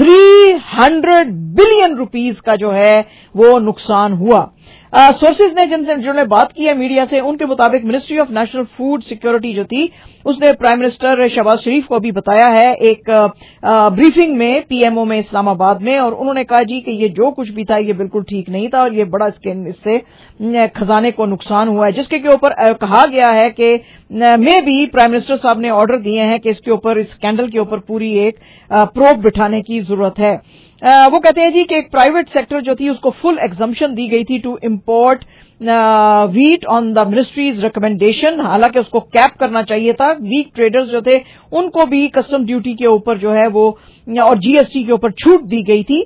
[SPEAKER 8] 300 बिलियन रुपीस का जो है वो नुकसान हुआ। सोर्सेज ने जिन्होंने बात की है मीडिया से, उनके मुताबिक ministry of national food security जो थी उसने प्राइम मिनिस्टर शहबाज शरीफ को भी बताया है एक ब्रीफिंग में पीएमओ में इस्लामाबाद में, और उन्होंने कहा जी कि ये जो कुछ भी था ये बिल्कुल ठीक नहीं था और ये बड़ा इससे खजाने को नुकसान हुआ है, जिसके ऊपर कहा गया है कि में भी प्राइम मिनिस्टर साहब ने ऑर्डर दिए हैं कि इसके ऊपर, इस स्कैंडल के ऊपर पूरी एक प्रोब बिठाने की जरूरत है। वो कहते हैं जी कि एक प्राइवेट सेक्टर जो थी उसको फुल एग्जम्पशन दी गई थी to import wheat on the ministry's recommendation, हालांकि उसको कैप करना चाहिए था। वीक ट्रेडर्स जो थे उनको भी कस्टम ड्यूटी के ऊपर जो है वो और जीएसटी के ऊपर छूट दी गई थी।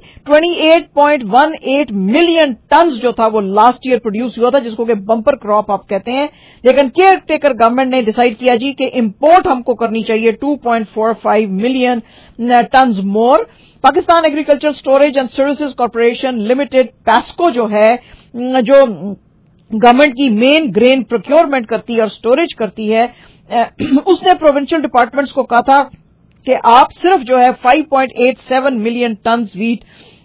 [SPEAKER 8] 28.18 मिलियन टन जो था वो लास्ट ईयर प्रोड्यूस हुआ था, जिसको कि बम्पर क्रॉप आप कहते हैं। लेकिन केयर टेकर गवर्नमेंट ने डिसाइड किया जी कि इंपोर्ट हमको करनी चाहिए 2.45 million ton more. Pakistan agriculture storage and services corporation limited PASSCO जो है, जो गवर्नमेंट की मेन ग्रेन प्रोक्योरमेंट करती है और स्टोरेज करती है, उसने प्रोविंशियल डिपार्टमेंट्स को कहा था कि आप सिर्फ जो है 5.87 मिलियन टन वीट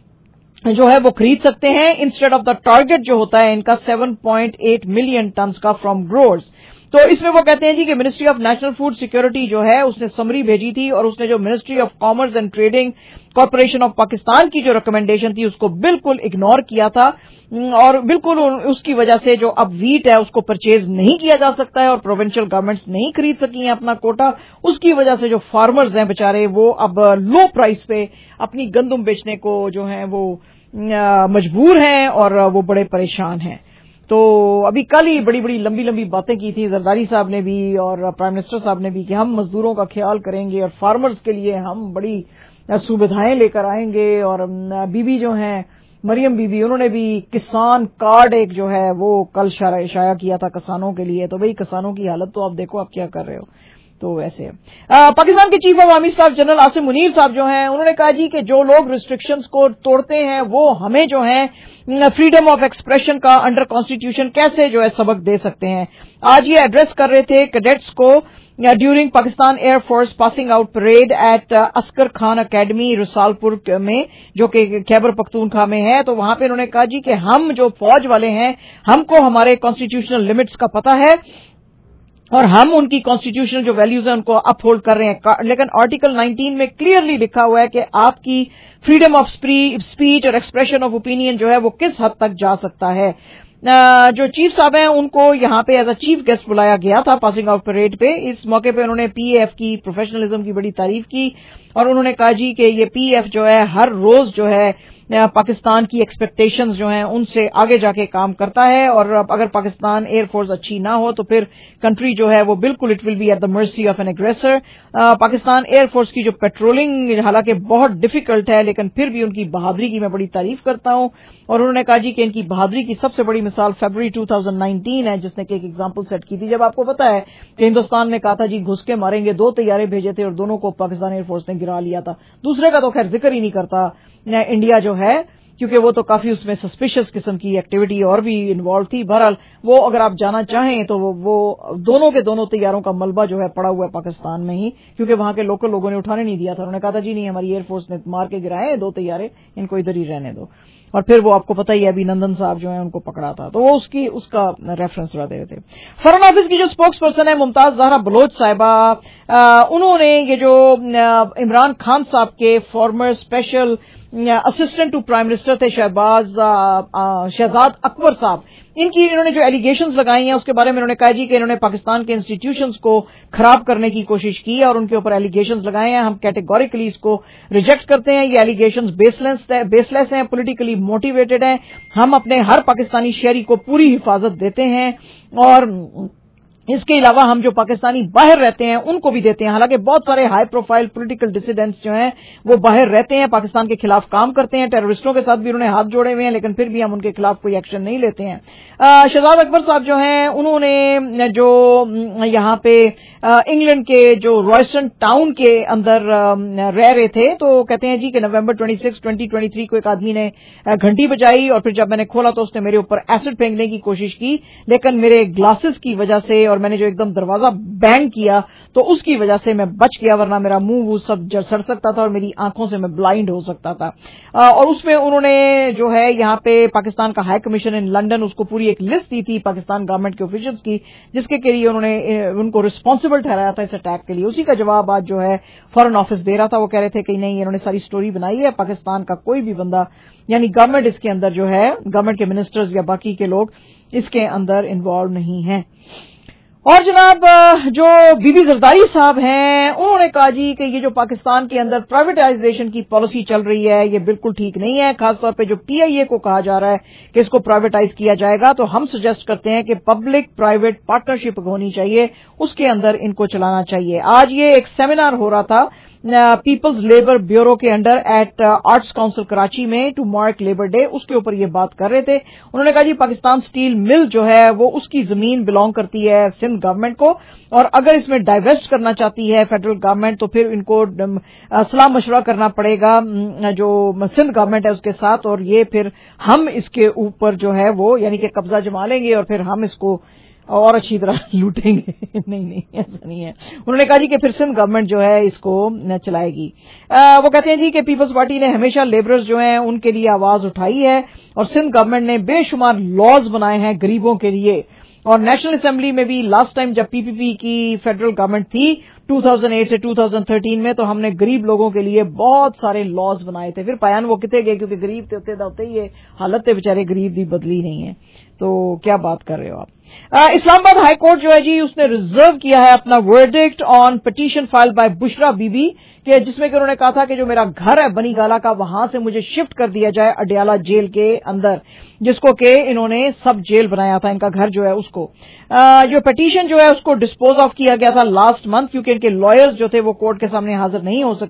[SPEAKER 8] जो है वो खरीद सकते हैं, इंस्टेड ऑफ द टारगेट जो होता है इनका 7.8 मिलियन टन का फ्रॉम ग्रोअर्स। तो इसमें वो कहते हैं जी कि ministry of national food security जो है उसने समरी भेजी थी और उसने जो ministry of commerce and trading corporation of Pakistan की जो रिकमेंडेशन थी उसको बिल्कुल इग्नोर किया था और बिल्कुल उसकी वजह से जो अब वीट है उसको परचेज नहीं किया जा सकता है और प्रोविंशियल गवर्नमेंट्स नहीं खरीद सकी हैं अपना कोटा। उसकी वजह से जो फार्मर्स हैं बेचारे वो अब लो प्राइस पे अपनी गंदम बेचने को जो है वो मजबूर हैं और वो बड़े परेशान हैं। तो अभी कल ही बड़ी बड़ी लंबी लंबी बातें की थी जरदारी साहब ने भी और प्राइम मिनिस्टर साहब ने भी कि हम मजदूरों का ख्याल करेंगे और फार्मर्स के लिए हम बड़ी सुविधाएं लेकर आएंगे। और बीबी जो हैं मरियम बीबी, उन्होंने भी किसान कार्ड एक जो है वो कल शाया किया था किसानों के लिए। तो भाई किसानों की हालत तो आप देखो आप क्या कर रहे हो। तो वैसे पाकिस्तान के chief of army staff general Asim Munir साहब जो हैं उन्होंने कहा जी कि जो लोग रिस्ट्रिक्शंस को तोड़ते हैं वो हमें जो है फ्रीडम ऑफ एक्सप्रेशन का अंडर कॉन्स्टिट्यूशन कैसे जो है सबक दे सकते हैं। आज ये एड्रेस कर रहे थे कैडेट्स को during Pakistan air force passing out parade at Asghar Khan academy Risalpur में जो कि खैबर पख्तूनख्वा में है। तो वहां पे उन्होंने कहा जी कि हम जो फौज वाले हैं हमको हमारे कॉन्स्टिट्यूशनल लिमिट्स का पता है और हम उनकी कॉन्स्टिट्यूशनल जो वैल्यूज हैं उनको अपहोल्ड कर रहे हैं। लेकिन आर्टिकल 19 में क्लियरली लिखा हुआ है कि आपकी फ्रीडम ऑफ स्पीच और एक्सप्रेशन ऑफ ओपिनियन जो है वो किस हद तक जा सकता है। जो चीफ साहब हैं उनको यहां पे एज अ चीफ गेस्ट बुलाया गया था पासिंग आउट परेड पे। इस मौके पे उन्होंने पीएफ की प्रोफेशनलिज्म की बड़ी तारीफ की और उन्होंने कहा जी कि ये पीएफ जो है हर रोज जो है पाकिस्तान की एक्सपेक्टेशंस जो हैं उनसे आगे जाके काम करता है और अगर पाकिस्तान एयरफोर्स अच्छी ना हो तो फिर कंट्री जो है वो बिल्कुल it will be at the mercy of an aggressor. Pakistan air force की जो पेट्रोलिंग हालांकि बहुत डिफिकल्ट है लेकिन फिर भी उनकी बहादुरी की मैं बड़ी तारीफ करता हूं। और उन्होंने कहा जी कि इनकी बहादुरी की सबसे बड़ी मिसाल फरवरी 2019 है जिसने कि एक एग्जाम्पल सेट की थी जब आपको पता है कि हिंदुस्तान ने कहा था जी घुस के मारेंगे, 2 तैयारे भेजे थे और दोनों को पाकिस्तान एयरफोर्स ने गिरा लिया था। दूसरे का तो खैर जिक्र ही नहीं करता इंडिया जो है क्योंकि वो तो काफी उसमें सस्पिशियस किस्म की एक्टिविटी और भी इन्वॉल्व थी। बहरहाल वो अगर आप जाना चाहें तो वो दोनों के दोनों तैयारों का मलबा जो है पड़ा हुआ है पाकिस्तान में ही क्योंकि वहां के लोकल लोगों ने उठाने नहीं दिया था। उन्होंने कहा था जी नहीं हमारी एयरफोर्स ने मार के गिराए 2 तैयारे, इनको इधर ही रहने दो। और फिर वो आपको पता ही है अभिनंदन साहब जो है उनको पकड़ा था तो वो उसका रेफरेंस दे रहे थे। फॉरेन ऑफिस की जो स्पोक्स पर्सन है मुमताज जहरा बलोच साहिबा, उन्होंने ये जो इमरान खान साहब के former special assistant to prime minister थे शहजाद अकबर साहब, इनकी इन्होंने जो एलिगेशंस लगाई हैं उसके बारे में इन्होंने कहा जी कि इन्होंने पाकिस्तान के इंस्टीट्यूशंस को खराब करने की कोशिश की है और उनके ऊपर एलिगेशंस लगाए हैं। हम कैटेगोरिकली इसको रिजेक्ट करते हैं। ये एलिगेशंस बेसलेस हैं, पॉलिटिकली मोटिवेटेड हैं। हम अपने हर पाकिस्तानी शहरी को पूरी हिफाजत देते हैं और इसके अलावा हम जो पाकिस्तानी बाहर रहते हैं उनको भी देते हैं। हालांकि बहुत सारे हाई प्रोफाइल पॉलिटिकल डिसिडेंट्स जो हैं वो बाहर रहते हैं, पाकिस्तान के खिलाफ काम करते हैं, टेररिस्टों के साथ भी उन्होंने हाथ जोड़े हुए हैं लेकिन फिर भी हम उनके खिलाफ कोई एक्शन नहीं लेते हैं। शहजाद अकबर साहब जो हैं उन्होंने जो यहां पे इंग्लैंड के जो रॉयस्टन टाउन के अंदर रह रहे थे तो कहते हैं जी कि नवंबर 26, 2023 को एक आदमी ने घंटी बजाई और फिर जब मैंने खोला तो उसने मेरे ऊपर एसिड फेंकने की कोशिश की लेकिन मेरे ग्लासेस की वजह से और मैंने जो एकदम दरवाजा बैंग किया तो उसकी वजह से मैं बच गया, वरना मेरा मुंह सब सड़ सकता था और मेरी आंखों से मैं ब्लाइंड हो सकता था। और उसमें उन्होंने जो है यहां पे पाकिस्तान का हाई कमीशन इन लंदन उसको पूरी एक लिस्ट दी थी पाकिस्तान गवर्नमेंट के ऑफिशियल्स की जिसके के लिए उन्होंने उनको रिस्पांसिबल ठहराया था इस अटैक के लिए। उसी का जवाब आज जो है फॉरेन ऑफिस दे रहा था। वो कह रहे थे कि नहीं इन्होंने सारी स्टोरी बनाई है, पाकिस्तान का कोई भी बंदा यानी गवर्नमेंट इसके अंदर जो है गवर्नमेंट के मिनिस्टर्स या बाकी के लोग इसके अंदर इन्वॉल्व नहीं है। और जनाब जो बीबी जरदारी साहब हैं उन्होंने कहा जी कि ये जो पाकिस्तान के अंदर प्राइवेटाइजेशन की पॉलिसी चल रही है ये बिल्कुल ठीक नहीं है, खासतौर पे जो पीआईए को कहा जा रहा है कि इसको प्राइवेटाइज किया जाएगा, तो हम सजेस्ट करते हैं कि पब्लिक प्राइवेट पार्टनरशिप होनी चाहिए, उसके अंदर इनको चलाना चाहिए। आज ये एक सेमिनार हो रहा था पीपल्स लेबर ब्यूरो के under at arts council Karachi में टू मार्क लेबर डे, उसके ऊपर ये बात कर रहे थे। उन्होंने कहा जी पाकिस्तान स्टील मिल जो है वो उसकी जमीन बिलोंग करती है सिंध गवर्नमेंट को, और अगर इसमें डाइवेस्ट करना चाहती है फेडरल गवर्नमेंट तो फिर इनको सलाह मशवरा करना पड़ेगा जो सिंध गवर्नमेंट है उसके साथ, और ये फिर हम इसके ऊपर जो है वो यानी कि कब्जा जमा लेंगे और फिर हम इसको और अच्छी तरह लूटेंगे। नहीं ऐसा नहीं है। उन्होंने कहा जी कि फिर सिंध गवर्नमेंट जो है इसको चलाएगी। वो कहते हैं जी कि पीपल्स पार्टी ने हमेशा लेबरर्स जो हैं उनके लिए आवाज उठाई है और सिंध गवर्नमेंट ने बेशुमार लॉज बनाए हैं गरीबों के लिए, और नेशनल असेंबली में भी लास्ट टाइम जब पीपीपी की फेडरल गवर्नमेंट थी 2008 से 2013 में तो हमने गरीब लोगों के लिए बहुत सारे लॉज बनाए थे। फिर पायान वो कितने गए क्योंकि गरीब होते ही ये हालत है, बेचारे गरीब भी बदली नहीं है। तो क्या बात कर रहे हो आप। इस्लामाबाद हाई कोर्ट जो है जी उसने रिजर्व किया है अपना verdict on petition file by Bushra Bibi कि जिसमें कि उन्होंने कहा था कि जो मेरा घर है बनी गाला का वहां से मुझे शिफ्ट कर दिया जाए अडियाला जेल के अंदर, जिसको कि इन्होंने सब जेल बनाया था इनका घर जो है उसको। जो पिटीशन जो है उसको डिस्पोज ऑफ किया गया था लास्ट मंथ क्योंकि इनके लॉयर्स जो थे वो कोर्ट के सामने हाजिर नहीं हो सके।